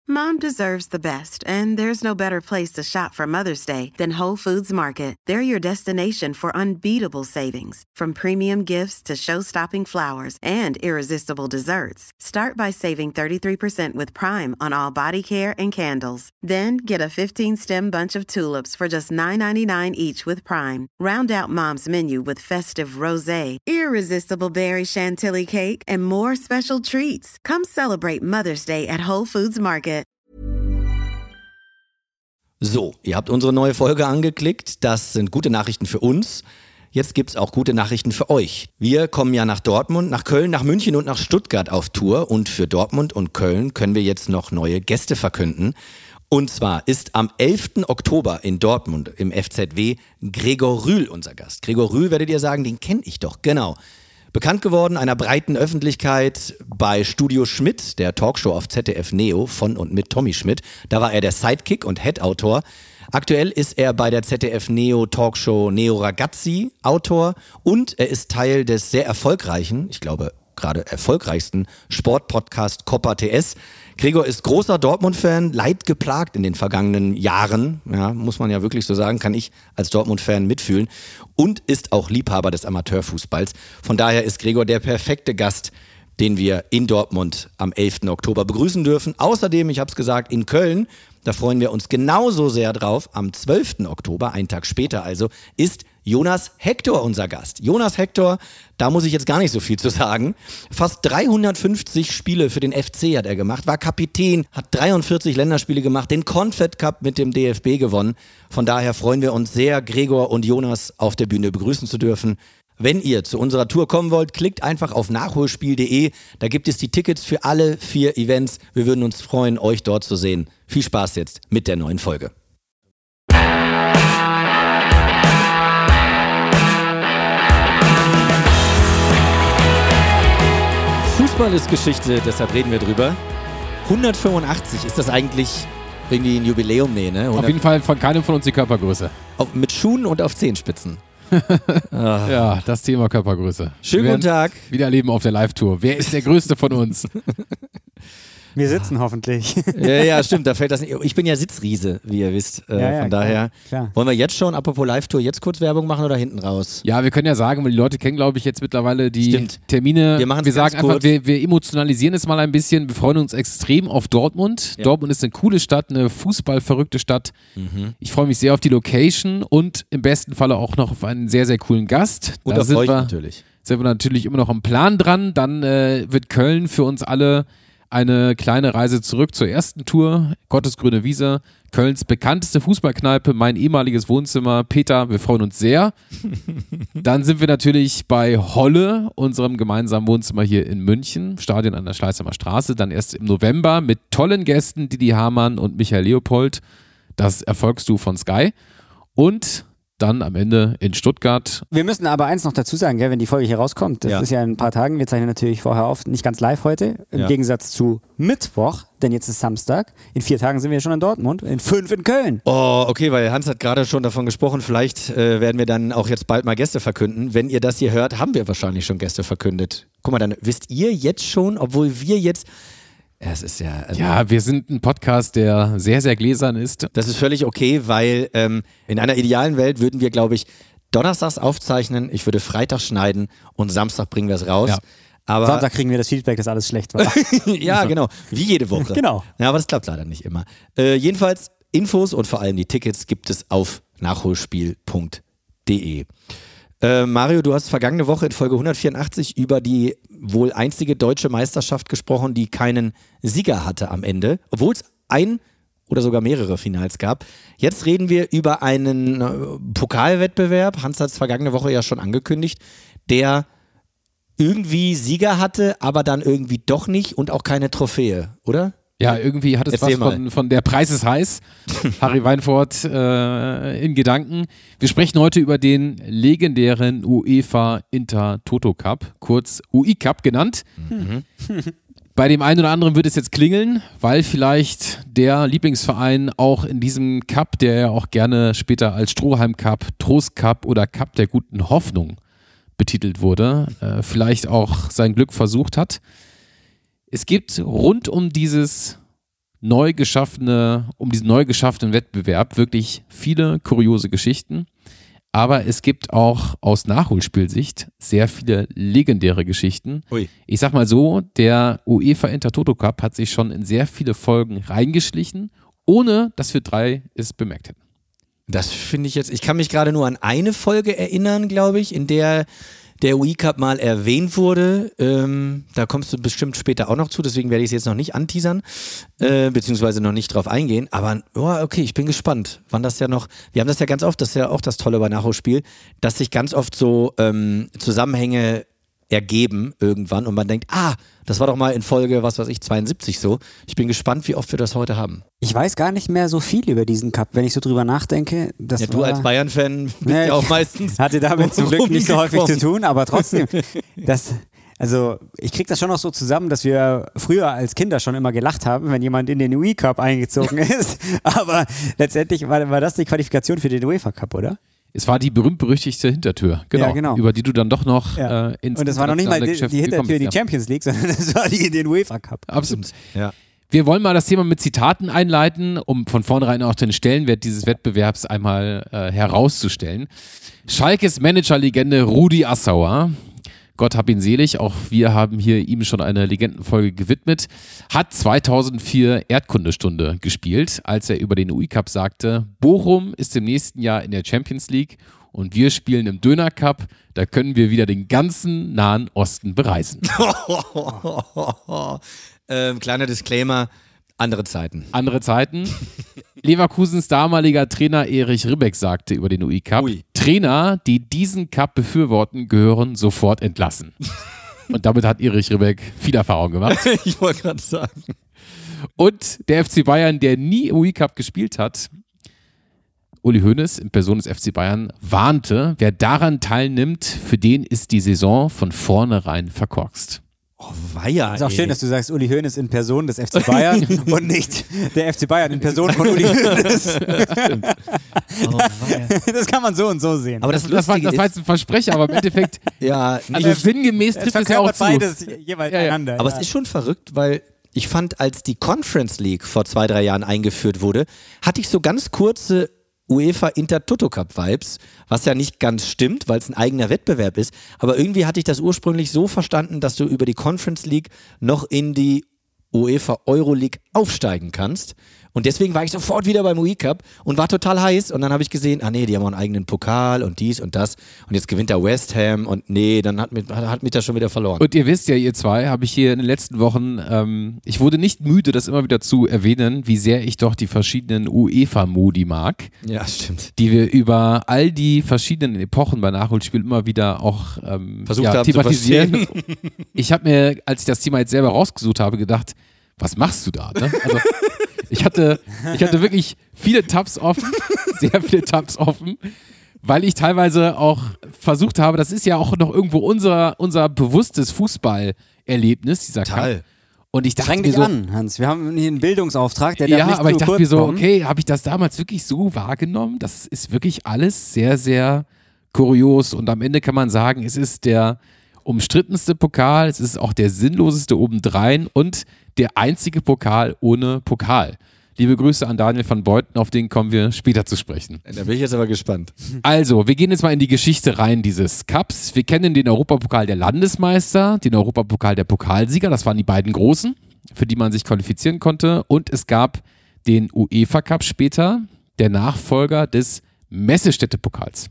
Mom deserves the best, and there's no better place to shop for Mother's Day than Whole Foods Market. They're your destination for unbeatable savings, from premium gifts to show-stopping flowers and irresistible desserts. Start by saving 33% with Prime on all body care and candles. Then get a 15-stem bunch of tulips for just $9.99 each with Prime. Round out Mom's menu with festive rosé, irresistible berry chantilly cake, and more special treats. Come celebrate Mother's Day at Whole Foods Market. So, ihr habt unsere neue Folge angeklickt. Das sind gute Nachrichten für uns. Jetzt gibt's auch gute Nachrichten für euch. Wir kommen ja nach Dortmund, nach Köln, nach München und nach Stuttgart auf Tour. Und für Dortmund und Köln können wir jetzt noch neue Gäste verkünden. Und zwar ist am 11. Oktober in Dortmund im FZW Gregor Rühl unser Gast. Gregor Rühl, werdet ihr sagen, den kenne ich doch, genau. Bekannt geworden einer breiten Öffentlichkeit bei Studio Schmidt, der Talkshow auf ZDF Neo von und mit Tommy Schmidt. Da war er der Sidekick und Head-Autor. Aktuell ist er bei der ZDF Neo Talkshow Neo Ragazzi Autor und er ist Teil des sehr erfolgreichen, ich glaube gerade erfolgreichsten Sportpodcast Coppa TS. Gregor ist großer Dortmund-Fan, leidgeplagt in den vergangenen Jahren, ja, muss man ja wirklich so sagen, kann ich als Dortmund-Fan mitfühlen und ist auch Liebhaber des Amateurfußballs. Von daher ist Gregor der perfekte Gast, den wir in Dortmund am 11. Oktober begrüßen dürfen. Außerdem, ich habe es gesagt, in Köln, da freuen wir uns genauso sehr drauf, am 12. Oktober, einen Tag später also, ist Jonas Hector unser Gast. Jonas Hector, da muss ich jetzt gar nicht so viel zu sagen. Fast 350 Spiele für den FC hat er gemacht, war Kapitän, hat 43 Länderspiele gemacht, den Confed Cup mit dem DFB gewonnen. Von daher freuen wir uns sehr, Gregor und Jonas auf der Bühne begrüßen zu dürfen. Wenn ihr zu unserer Tour kommen wollt, klickt einfach auf nachholspiel.de. Da gibt es die Tickets für alle 4 Events. Wir würden uns freuen, euch dort zu sehen. Viel Spaß jetzt mit der neuen Folge. Fußball ist Geschichte, deshalb reden wir drüber. 185, ist das eigentlich irgendwie ein Jubiläum? Nee, ne? Auf jeden Fall von keinem von uns die Körpergröße. Mit Schuhen und auf Zehenspitzen. Ja, das Thema Körpergröße. Schönen guten Tag. Wieder erleben auf der Live-Tour. Wer ist der Größte von uns? Wir sitzen hoffentlich. Ja, stimmt, da fällt das nicht. Ich bin ja Sitzriese, wie ihr wisst. Von daher klar. Wollen wir jetzt schon, apropos Live-Tour, jetzt kurz Werbung machen oder hinten raus? Ja, wir können ja sagen, weil die Leute kennen, glaube ich, jetzt mittlerweile die Termine. Wir sagen einfach, wir emotionalisieren es mal ein bisschen. Wir freuen uns extrem auf Dortmund. Ja. Dortmund ist eine coole Stadt, eine fußballverrückte Stadt. Mhm. Ich freue mich sehr auf die Location und im besten Falle auch noch auf einen sehr, sehr coolen Gast. Und da auf euch natürlich. Sind wir natürlich immer noch am Plan dran. Dann wird Köln für uns alle eine kleine Reise zurück zur ersten Tour, Gottesgrüne Wiese, Kölns bekannteste Fußballkneipe, mein ehemaliges Wohnzimmer. Peter, wir freuen uns sehr. Dann sind wir natürlich bei Holle, unserem gemeinsamen Wohnzimmer hier in München, Stadion an der Schleißheimer Straße, dann erst im November mit tollen Gästen, Didi Hamann und Michael Leopold, das Erfolgsduo von Sky. Und dann am Ende in Stuttgart. Wir müssen aber eins noch dazu sagen, gell, wenn die Folge hier rauskommt, das ist ja in ein paar Tagen, wir zeichnen natürlich vorher auf, nicht ganz live heute, im Gegensatz zu Mittwoch, denn jetzt ist Samstag, in 4 Tagen sind wir schon in Dortmund, in 5 in Köln. Oh, okay, weil Hans hat gerade schon davon gesprochen, vielleicht werden wir dann auch jetzt bald mal Gäste verkünden. Wenn ihr das hier hört, haben wir wahrscheinlich schon Gäste verkündet. Guck mal, dann wisst ihr jetzt schon, obwohl wir jetzt... Es ist ja, ja, wir sind ein Podcast, der sehr, sehr gläsern ist. Das ist völlig okay, weil in einer idealen Welt würden wir, glaube ich, donnerstags aufzeichnen, ich würde Freitag schneiden und Samstag bringen wir es raus. Ja. Aber Sonntag kriegen wir das Feedback, dass alles schlecht war. Ja, genau. Wie jede Woche. Genau. Ja, aber das klappt leider nicht immer. Jedenfalls Infos und vor allem die Tickets gibt es auf nachholspiel.de. Mario, du hast vergangene Woche in Folge 184 über die wohl einzige deutsche Meisterschaft gesprochen, die keinen Sieger hatte am Ende, obwohl es ein oder sogar mehrere Finals gab. Jetzt reden wir über einen Pokalwettbewerb, Hans hat es vergangene Woche ja schon angekündigt, der irgendwie Sieger hatte, aber dann irgendwie doch nicht und auch keine Trophäe, oder? Ja, irgendwie hat es Erzähl was von der Preis ist heiß. Harry Weinfurt in Gedanken. Wir sprechen heute über den legendären UEFA Inter-Toto Cup, kurz UI Cup genannt. Mhm. Bei dem einen oder anderen wird es jetzt klingeln, weil vielleicht der Lieblingsverein auch in diesem Cup, der ja auch gerne später als Strohhalm Cup, Trost Cup oder Cup der guten Hoffnung betitelt wurde, vielleicht auch sein Glück versucht hat. Es gibt rund um dieses diesen neu geschaffenen Wettbewerb wirklich viele kuriose Geschichten. Aber es gibt auch aus Nachholspielsicht sehr viele legendäre Geschichten. Ui. Ich sag mal so, der UEFA Intertoto Cup hat sich schon in sehr viele Folgen reingeschlichen, ohne dass wir 3 es bemerkt hätten. Das finde ich jetzt, ich kann mich gerade nur an eine Folge erinnern, glaube ich, in der UI-Cup mal erwähnt wurde. Da kommst du bestimmt später auch noch zu, deswegen werde ich es jetzt noch nicht anteasern, beziehungsweise noch nicht drauf eingehen. Aber okay, ich bin gespannt, wann das ja noch, wir haben das ja ganz oft, das ist ja auch das Tolle bei Nachholspiel, dass sich ganz oft so Zusammenhänge ergeben irgendwann und man denkt, das war doch mal in Folge, 72 so. Ich bin gespannt, wie oft wir das heute haben. Ich weiß gar nicht mehr so viel über diesen Cup, wenn ich so drüber nachdenke. Du als Bayern-Fan bist ja auch meistens. Hatte damit zum Glück nicht so häufig zu tun, aber trotzdem, ich krieg das schon noch so zusammen, dass wir früher als Kinder schon immer gelacht haben, wenn jemand in den UI-Cup eingezogen ist. Aber letztendlich war das die Qualifikation für den UEFA-Cup, oder? Es war die berühmt-berüchtigte Hintertür, genau, über die du dann doch noch ins Und das war noch nicht mal die Hintertür in die Champions League, sondern das war die in den UEFA Cup. Absolut. Ja. Wir wollen mal das Thema mit Zitaten einleiten, um von vornherein auch den Stellenwert dieses Wettbewerbs einmal herauszustellen. Schalkes Managerlegende Rudi Assauer, Gott hab ihn selig, auch wir haben hier ihm schon eine Legendenfolge gewidmet, hat 2004 Erdkundestunde gespielt, als er über den UI-Cup sagte, Bochum ist im nächsten Jahr in der Champions League und wir spielen im Döner-Cup, da können wir wieder den ganzen Nahen Osten bereisen. Kleiner Disclaimer, andere Zeiten. Andere Zeiten. Leverkusens damaliger Trainer Erich Ribbeck sagte über den UI-Cup, Trainer, die diesen Cup befürworten, gehören sofort entlassen. Und damit hat Erich Ribbeck viel Erfahrung gemacht. Ich wollte gerade sagen. Und der FC Bayern, der nie im UI-Cup gespielt hat, Uli Hoeneß in Person des FC Bayern warnte, wer daran teilnimmt, für den ist die Saison von vornherein verkorkst. Oh, weia, ist auch schön, dass du sagst, Uli Hoeneß in Person des FC Bayern und nicht der FC Bayern in Person von Uli Hoeneß. Das kann man so und so sehen. Aber das war jetzt ein Versprecher, aber im Endeffekt, also sinngemäß trifft es ja auch zu. Beides jeweils einander. Aber es ist schon verrückt, weil ich fand, als die Conference League vor 2-3 Jahren eingeführt wurde, hatte ich so ganz kurze UEFA Intertoto Cup Vibes, was ja nicht ganz stimmt, weil es ein eigener Wettbewerb ist, aber irgendwie hatte ich das ursprünglich so verstanden, dass du über die Conference League noch in die UEFA Euroleague aufsteigen kannst. Und deswegen war ich sofort wieder beim UI-Cup und war total heiß. Und dann habe ich gesehen, die haben auch einen eigenen Pokal und dies und das. Und jetzt gewinnt da West Ham und dann hat mich das schon wieder verloren. Und ihr wisst ja, ihr zwei, habe ich hier in den letzten Wochen, ich wurde nicht müde, das immer wieder zu erwähnen, wie sehr ich doch die verschiedenen UEFA-Modi mag. Ja, stimmt. Die wir über all die verschiedenen Epochen bei Nachholspiel immer wieder auch versucht haben thematisieren. Ich habe mir, als ich das Thema jetzt selber rausgesucht habe, gedacht, was machst du da? Ne? Also ich hatte wirklich viele Tabs offen, sehr viele Tabs offen, weil ich teilweise auch versucht habe, das ist ja auch noch irgendwo unser bewusstes Fußballerlebnis, dieser Cup. Und ich dachte mir so, an, Hans, wir haben hier einen Bildungsauftrag, der darf nicht aber ich zu dachte kurz mir so, kommen. okay, habe ich das damals wirklich so wahrgenommen? Das ist wirklich alles sehr, sehr kurios und am Ende kann man sagen, es ist der umstrittenste Pokal, es ist auch der sinnloseste obendrein und der einzige Pokal ohne Pokal. Liebe Grüße an Daniel van Beuten, auf den kommen wir später zu sprechen. Da bin ich jetzt aber gespannt. Also, wir gehen jetzt mal in die Geschichte rein dieses Cups. Wir kennen den Europapokal der Landesmeister, den Europapokal der Pokalsieger, das waren die beiden großen, für die man sich qualifizieren konnte. Und es gab den UEFA Cup später, der Nachfolger des Messestädte-Pokals.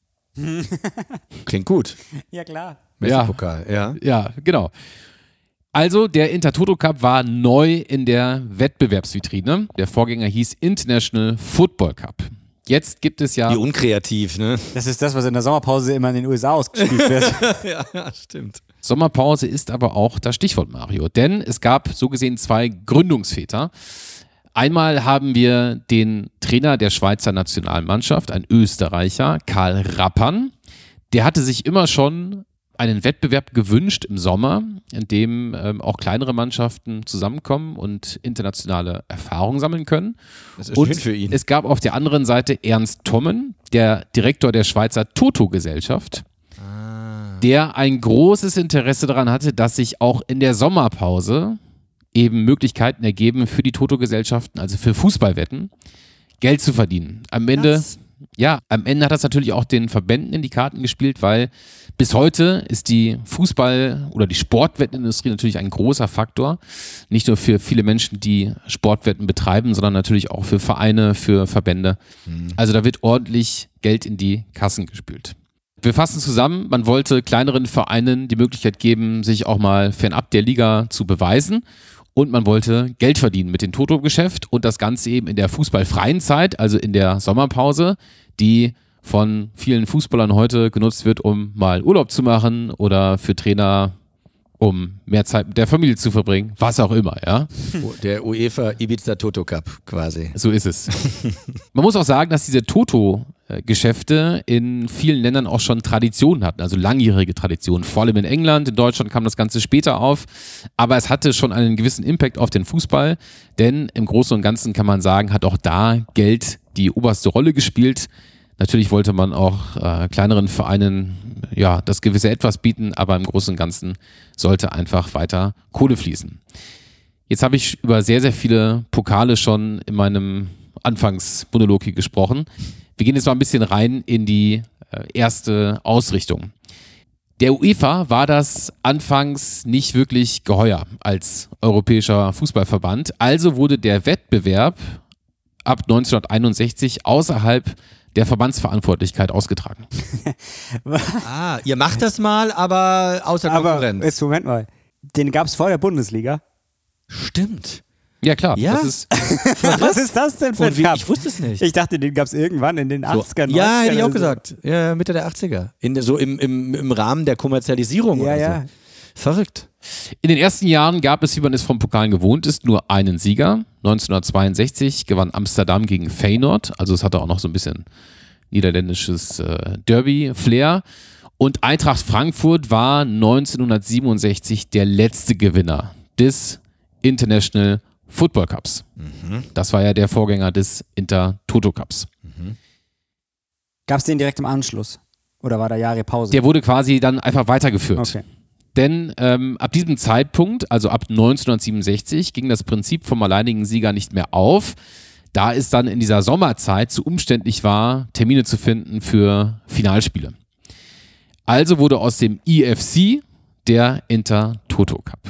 Klingt gut. Ja, klar. Messepokal, ja. Ja, genau. Also der Intertoto Cup war neu in der Wettbewerbsvitrine. Der Vorgänger hieß International Football Cup. Jetzt gibt es ja... Wie unkreativ, ne? Das ist das, was in der Sommerpause immer in den USA ausgespielt wird. Ja, stimmt. Sommerpause ist aber auch das Stichwort, Mario. Denn es gab so gesehen 2 Gründungsväter. Einmal haben wir den Trainer der Schweizer Nationalmannschaft, ein Österreicher, Karl Rappan. Der hatte sich immer schon einen Wettbewerb gewünscht im Sommer, in dem auch kleinere Mannschaften zusammenkommen und internationale Erfahrungen sammeln können. Das ist schön für ihn. Es gab auf der anderen Seite Ernst Thommen, der Direktor der Schweizer Toto-Gesellschaft, der ein großes Interesse daran hatte, dass sich auch in der Sommerpause eben Möglichkeiten ergeben für die Toto-Gesellschaften, also für Fußballwetten, Geld zu verdienen. Am Ende hat das natürlich auch den Verbänden in die Karten gespielt, weil bis heute ist die Fußball- oder die Sportwettenindustrie natürlich ein großer Faktor. Nicht nur für viele Menschen, die Sportwetten betreiben, sondern natürlich auch für Vereine, für Verbände. Also da wird ordentlich Geld in die Kassen gespült. Wir fassen zusammen, man wollte kleineren Vereinen die Möglichkeit geben, sich auch mal fernab der Liga zu beweisen. Und man wollte Geld verdienen mit dem Toto-Geschäft und das Ganze eben in der fußballfreien Zeit, also in der Sommerpause, die von vielen Fußballern heute genutzt wird, um mal Urlaub zu machen oder für Trainer, um mehr Zeit mit der Familie zu verbringen, was auch immer, ja. Der UEFA Ibiza Toto Cup quasi. So ist es. Man muss auch sagen, dass diese Toto-Geschäfte in vielen Ländern auch schon Traditionen hatten, also langjährige Traditionen. Vor allem in England, in Deutschland kam das Ganze später auf, aber es hatte schon einen gewissen Impact auf den Fußball, denn im Großen und Ganzen kann man sagen, hat auch da Geld die oberste Rolle gespielt. Natürlich wollte man auch kleineren Vereinen das gewisse Etwas bieten, aber im Großen und Ganzen sollte einfach weiter Kohle fließen. Jetzt habe ich über sehr, sehr viele Pokale schon in meinem Anfangsmonolog hier gesprochen. Wir gehen jetzt mal ein bisschen rein in die erste Ausrichtung. Der UEFA war das anfangs nicht wirklich geheuer als europäischer Fußballverband, also wurde der Wettbewerb ab 1961 außerhalb der Verbandsverantwortlichkeit ausgetragen. Ihr macht das mal, aber außer Konkurrenz. Aber jetzt Moment mal, den gab es vor der Bundesliga. Stimmt. Ja, klar. Ja? Was ist das denn für ein Cup? Ich wusste es nicht. Ich dachte, den gab es irgendwann in den 80er, 90er. Ja, hätte ich auch gesagt. Ja, Mitte der 80er. So im Rahmen der Kommerzialisierung oder so. Verrückt. In den ersten Jahren gab es, wie man es vom Pokalen gewohnt ist, nur einen Sieger. 1962 gewann Amsterdam gegen Feyenoord. Also es hatte auch noch so ein bisschen niederländisches Derby-Flair. Und Eintracht Frankfurt war 1967 der letzte Gewinner des International Football Cups. Das war ja der Vorgänger des Inter-Toto Cups. Gab es den direkt im Anschluss? Oder war da Jahre Pause? Der wurde quasi dann einfach weitergeführt. Okay. Denn ab diesem Zeitpunkt, also ab 1967, ging das Prinzip vom alleinigen Sieger nicht mehr auf, da es dann in dieser Sommerzeit zu umständlich war, Termine zu finden für Finalspiele. Also wurde aus dem IFC der Inter-Toto Cup.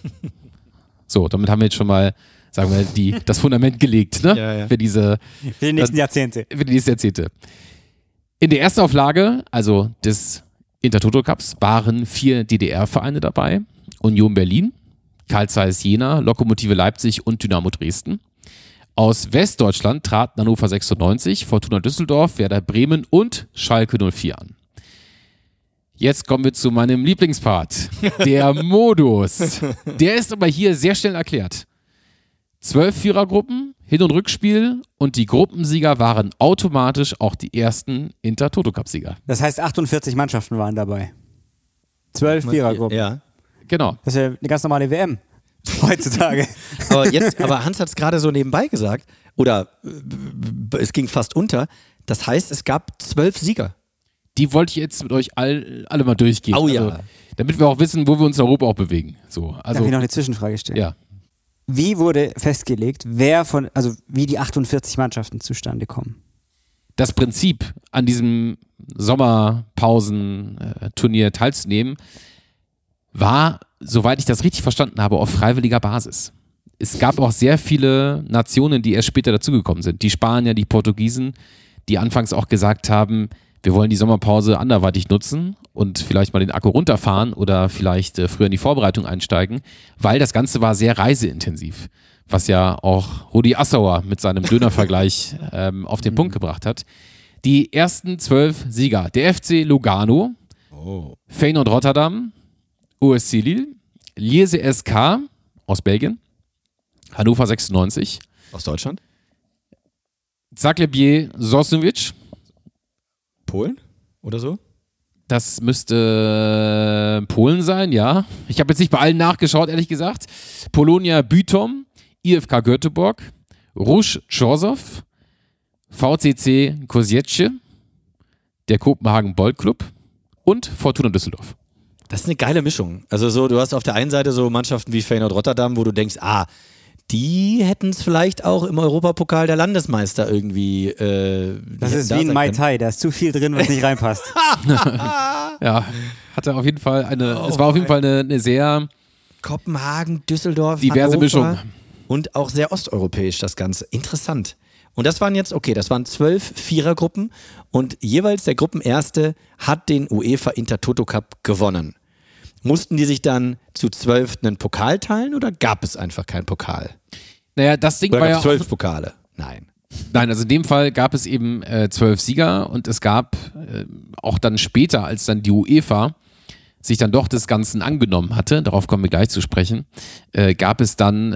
So, damit haben wir jetzt schon mal, sagen wir, das Fundament gelegt, ne? Ja. Für die nächsten Jahrzehnte. Für die nächsten Jahrzehnte. In der ersten Auflage, also des Inter-Toto Cups, waren 4 DDR-Vereine dabei. Union Berlin, Carl Zeiss Jena, Lokomotive Leipzig und Dynamo Dresden. Aus Westdeutschland traten Hannover 96, Fortuna Düsseldorf, Werder Bremen und Schalke 04 an. Jetzt kommen wir zu meinem Lieblingspart, der Modus. Der ist aber hier sehr schnell erklärt. 12 Vierergruppen, Hin- und Rückspiel und die Gruppensieger waren automatisch auch die ersten Inter-Toto-Cup-Sieger. Das heißt, 48 Mannschaften waren dabei. 12 Vierergruppen. Ja. Genau. Das ist ja eine ganz normale WM heutzutage. Aber Hans hat es gerade so nebenbei gesagt, oder es ging fast unter. Das heißt, es gab 12 Sieger. Die wollte ich jetzt mit euch alle mal durchgehen. Oh ja. Also, damit wir auch wissen, wo wir uns in Europa auch bewegen. So, also, Darf ich noch eine Zwischenfrage stellen? Ja. Wie wurde festgelegt, wie die 48 Mannschaften zustande kommen? Das Prinzip, an diesem Sommerpausen-Turnier teilzunehmen, war, soweit ich das richtig verstanden habe, auf freiwilliger Basis. Es gab auch sehr viele Nationen, die erst später dazugekommen sind. Die Spanier, die Portugiesen, die anfangs auch gesagt haben, wir wollen die Sommerpause anderweitig nutzen und vielleicht mal den Akku runterfahren oder vielleicht früher in die Vorbereitung einsteigen, weil das Ganze war sehr reiseintensiv, was ja auch Rudi Assauer mit seinem Dönervergleich auf den Punkt gebracht hat. Die ersten 12 Sieger, der FC Lugano, Feyenoord Rotterdam, OSC Lille, Lierse SK aus Belgien, Hannover 96, Aus Deutschland? Zagreb Sosnowiec, Polen oder so? das müsste Polen sein, ja. Ich habe jetzt nicht bei allen nachgeschaut, ehrlich gesagt. Polonia Bytom, IFK Göteborg, Rouge Chorzów, VCC Kozice, der Kopenhagen Bolt Club und Fortuna Düsseldorf. Das ist eine geile Mischung. Also so, du hast auf der einen Seite so Mannschaften wie Feyenoord Rotterdam, wo du denkst, die hätten es vielleicht auch im Europapokal der Landesmeister irgendwie. Das ist wie ein Mai Tai, da ist zu viel drin, was nicht reinpasst. Ja, hatte auf jeden Fall es war auf jeden Fall eine sehr Kopenhagen, Düsseldorf, diverse Hannover Mischung. Und auch sehr osteuropäisch das Ganze. Interessant. Und das waren 12 Vierergruppen und jeweils der Gruppenerste hat den UEFA Intertoto Cup gewonnen. Mussten die sich dann zu 12 einen Pokal teilen oder gab es einfach keinen Pokal? Naja, das Ding Oder war gab ja es 12 Pokale? Nein. Nein, also in dem Fall gab es eben 12 Sieger und es gab auch dann später, als dann die UEFA sich dann doch des Ganzen angenommen hatte, darauf kommen wir gleich zu sprechen, gab es dann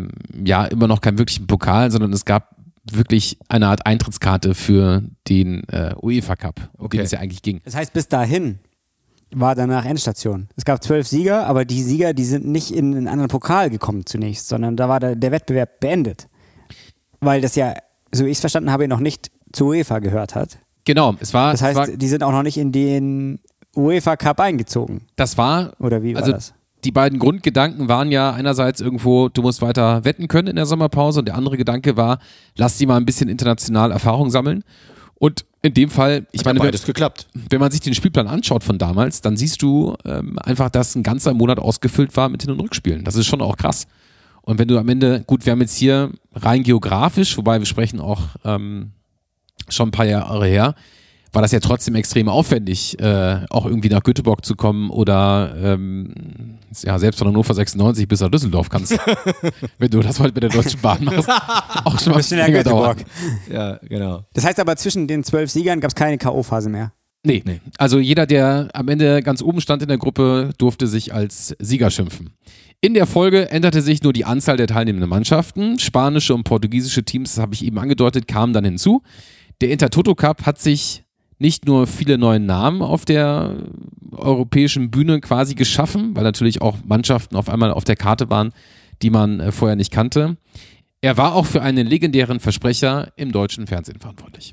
immer noch keinen wirklichen Pokal, sondern es gab wirklich eine Art Eintrittskarte für den UEFA Cup, um den es ja eigentlich ging. Das heißt, bis dahin war danach Endstation. Es gab 12 Sieger, aber die Sieger, die sind nicht in einen anderen Pokal gekommen zunächst, sondern da war der Wettbewerb beendet. Weil das ja, so wie ich es verstanden habe, noch nicht zur UEFA gehört hat. Genau, das heißt, die sind auch noch nicht in den UEFA Cup eingezogen. Das war, oder wie war das? Die beiden Grundgedanken waren ja einerseits irgendwo, du musst weiter wetten können in der Sommerpause und der andere Gedanke war, lass die mal ein bisschen international Erfahrung sammeln. Und in dem Fall, beides geklappt. Wenn man sich den Spielplan anschaut von damals, dann siehst du einfach, dass ein ganzer Monat ausgefüllt war mit Hin- und Rückspielen. Das ist schon auch krass. Und wenn du am Ende, gut, wir haben jetzt hier rein geografisch, wobei wir sprechen auch schon ein paar Jahre her, war das ja trotzdem extrem aufwendig, auch irgendwie nach Göteborg zu kommen oder selbst von Hannover 96 bis nach Düsseldorf kannst, wenn du das heute mit der Deutschen Bahn machst, auch schon mal ein bisschen länger dauern. Ja, genau. Das heißt aber, zwischen den 12 Siegern gab es keine K.O.-Phase mehr? Nee. Also jeder, der am Ende ganz oben stand in der Gruppe, durfte sich als Sieger schimpfen. In der Folge änderte sich nur die Anzahl der teilnehmenden Mannschaften. Spanische und portugiesische Teams, das habe ich eben angedeutet, kamen dann hinzu. Der Intertoto Cup hat sich nicht nur viele neue Namen auf der europäischen Bühne quasi geschaffen, weil natürlich auch Mannschaften auf einmal auf der Karte waren, die man vorher nicht kannte. Er war auch für einen legendären Versprecher im deutschen Fernsehen verantwortlich.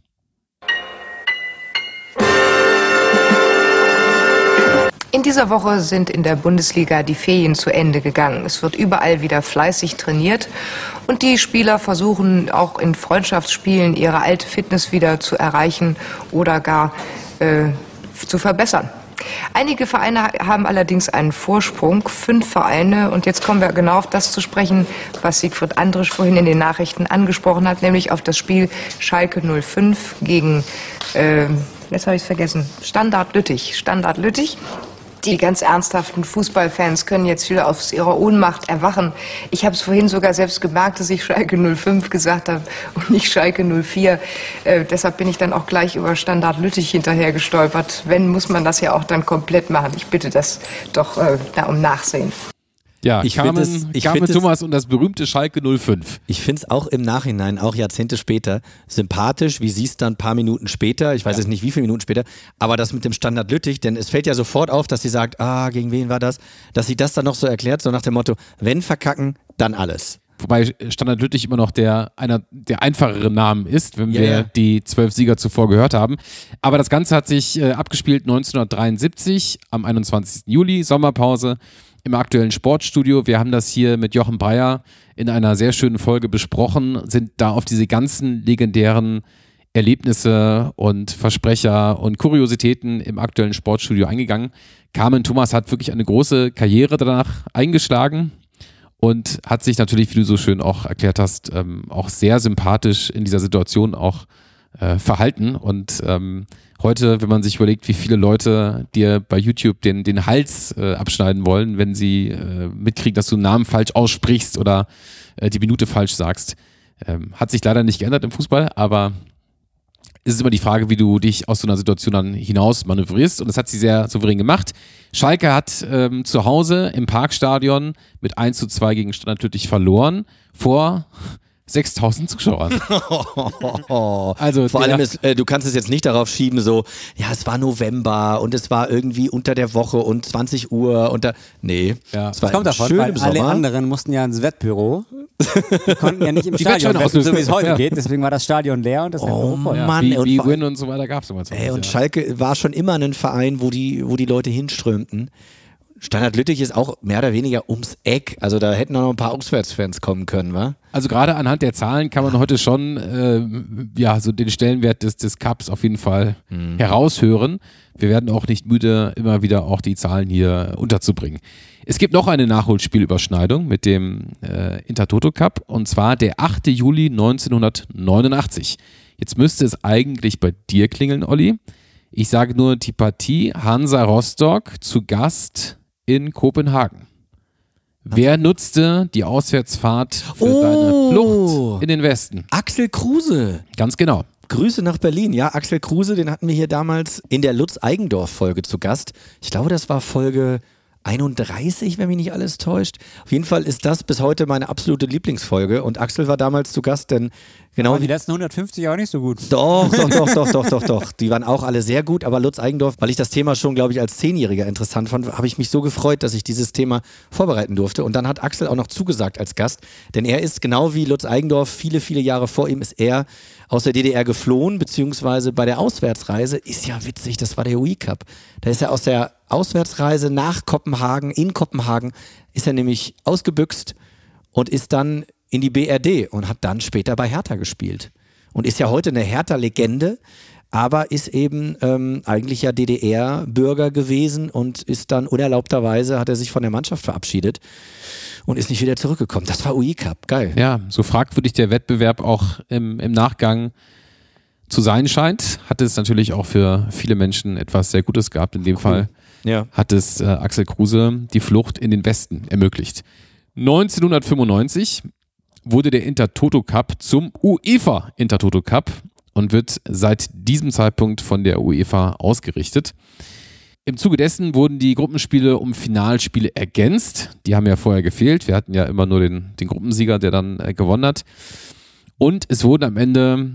In dieser Woche sind in der Bundesliga die Ferien zu Ende gegangen. Es wird überall wieder fleißig trainiert und die Spieler versuchen auch in Freundschaftsspielen ihre alte Fitness wieder zu erreichen oder gar zu verbessern. Einige Vereine haben allerdings einen Vorsprung, 5 Vereine. Und jetzt kommen wir genau auf das zu sprechen, was Siegfried Andrisch vorhin in den Nachrichten angesprochen hat, nämlich auf das Spiel Schalke 05 gegen, jetzt habe ich es vergessen, Standard Lüttich. Standard Lüttich. Die ganz ernsthaften Fußballfans können jetzt wieder aus ihrer Ohnmacht erwachen. Ich habe es vorhin sogar selbst gemerkt, dass ich Schalke 05 gesagt habe und nicht Schalke 04. Deshalb bin ich dann auch gleich über Standard Lüttich hinterher gestolpert. Wenn, muss man das ja auch dann komplett machen. Ich bitte das doch um Nachsehen. Ja, Carmen Thomas und das berühmte Schalke 05. Ich finde es auch im Nachhinein, auch Jahrzehnte später, sympathisch, wie sie es dann ein paar Minuten später, ich weiß jetzt nicht wie viele Minuten später, aber das mit dem Standard Lüttich, denn es fällt ja sofort auf, dass sie sagt, gegen wen war das, dass sie das dann noch so erklärt, so nach dem Motto, wenn verkacken, dann alles. Wobei Standard Lüttich immer noch einer der einfacheren Namen ist, wenn wir die 12 Sieger zuvor gehört haben. Aber das Ganze hat sich abgespielt 1973 am 21. Juli, Sommerpause im aktuellen Sportstudio. Wir haben das hier mit Jochen Breyer in einer sehr schönen Folge besprochen, sind da auf diese ganzen legendären Erlebnisse und Versprecher und Kuriositäten im aktuellen Sportstudio eingegangen. Carmen Thomas hat wirklich eine große Karriere danach eingeschlagen und hat sich natürlich, wie du so schön auch erklärt hast, auch sehr sympathisch in dieser Situation auch verhalten. Und heute, wenn man sich überlegt, wie viele Leute dir bei YouTube den Hals abschneiden wollen, wenn sie mitkriegen, dass du einen Namen falsch aussprichst oder die Minute falsch sagst, hat sich leider nicht geändert im Fußball, aber es ist immer die Frage, wie du dich aus so einer Situation dann hinaus manövrierst, und das hat sie sehr souverän gemacht. Schalke hat zu Hause im Parkstadion mit 1:2 gegen Standard Lüttich verloren vor 6.000 Zuschauern. Also vor allem du kannst es jetzt nicht darauf schieben, so, ja, es war November und es war irgendwie unter der Woche und 20 Uhr und es war das kommt davon, weil alle anderen mussten ja ins Wettbüro. Die konnten ja nicht im Stadion wetten, so wie es heute geht. Deswegen war das Stadion leer und das Wettbüro voll. Mann, wie Win und so weiter gab es immer. Und Schalke war schon immer ein Verein, wo die Leute hinströmten. Standard Lüttich ist auch mehr oder weniger ums Eck. Also da hätten noch ein paar Auswärtsfans kommen können, wa? Also gerade anhand der Zahlen kann man heute schon so den Stellenwert des Cups auf jeden Fall heraushören. Wir werden auch nicht müde, immer wieder auch die Zahlen hier unterzubringen. Es gibt noch eine Nachholspielüberschneidung mit dem Intertoto Cup und zwar der 8. Juli 1989. Jetzt müsste es eigentlich bei dir klingeln, Olli. Ich sage nur die Partie Hansa Rostock zu Gast in Kopenhagen. Wer nutzte die Auswärtsfahrt für seine Flucht in den Westen? Axel Kruse. Ganz genau. Grüße nach Berlin. Ja, Axel Kruse, den hatten wir hier damals in der Lutz-Eigendorf-Folge zu Gast. Ich glaube, das war Folge 31, wenn mich nicht alles täuscht. Auf jeden Fall ist das bis heute meine absolute Lieblingsfolge und Axel war damals zu Gast, denn genau aber die letzten 150 auch nicht so gut. Doch. Die waren auch alle sehr gut, aber Lutz Eigendorf, weil ich das Thema schon, glaube ich, als 10-Jähriger interessant fand, habe ich mich so gefreut, dass ich dieses Thema vorbereiten durfte. Und dann hat Axel auch noch zugesagt als Gast, denn er ist genau wie Lutz Eigendorf, viele, viele Jahre vor ihm ist er aus der DDR geflohen, beziehungsweise bei der Auswärtsreise, ist ja witzig, das war der UI Cup. Da ist er aus der Auswärtsreise nach Kopenhagen, in Kopenhagen, ist er nämlich ausgebüxt und ist dann in die BRD und hat dann später bei Hertha gespielt. Und ist ja heute eine Hertha-Legende, aber ist eben eigentlich ja DDR-Bürger gewesen und ist dann unerlaubterweise, hat er sich von der Mannschaft verabschiedet und ist nicht wieder zurückgekommen. Das war UI Cup, geil. Ja, so fragwürdig der Wettbewerb auch im Nachgang zu sein scheint, hat es natürlich auch für viele Menschen etwas sehr Gutes gehabt. In dem Fall hat es Axel Kruse die Flucht in den Westen ermöglicht. 1995 wurde der Intertoto Cup zum UEFA Intertoto Cup und wird seit diesem Zeitpunkt von der UEFA ausgerichtet. Im Zuge dessen wurden die Gruppenspiele um Finalspiele ergänzt. Die haben ja vorher gefehlt. Wir hatten ja immer nur den Gruppensieger, der dann gewonnen hat. Und es wurden am Ende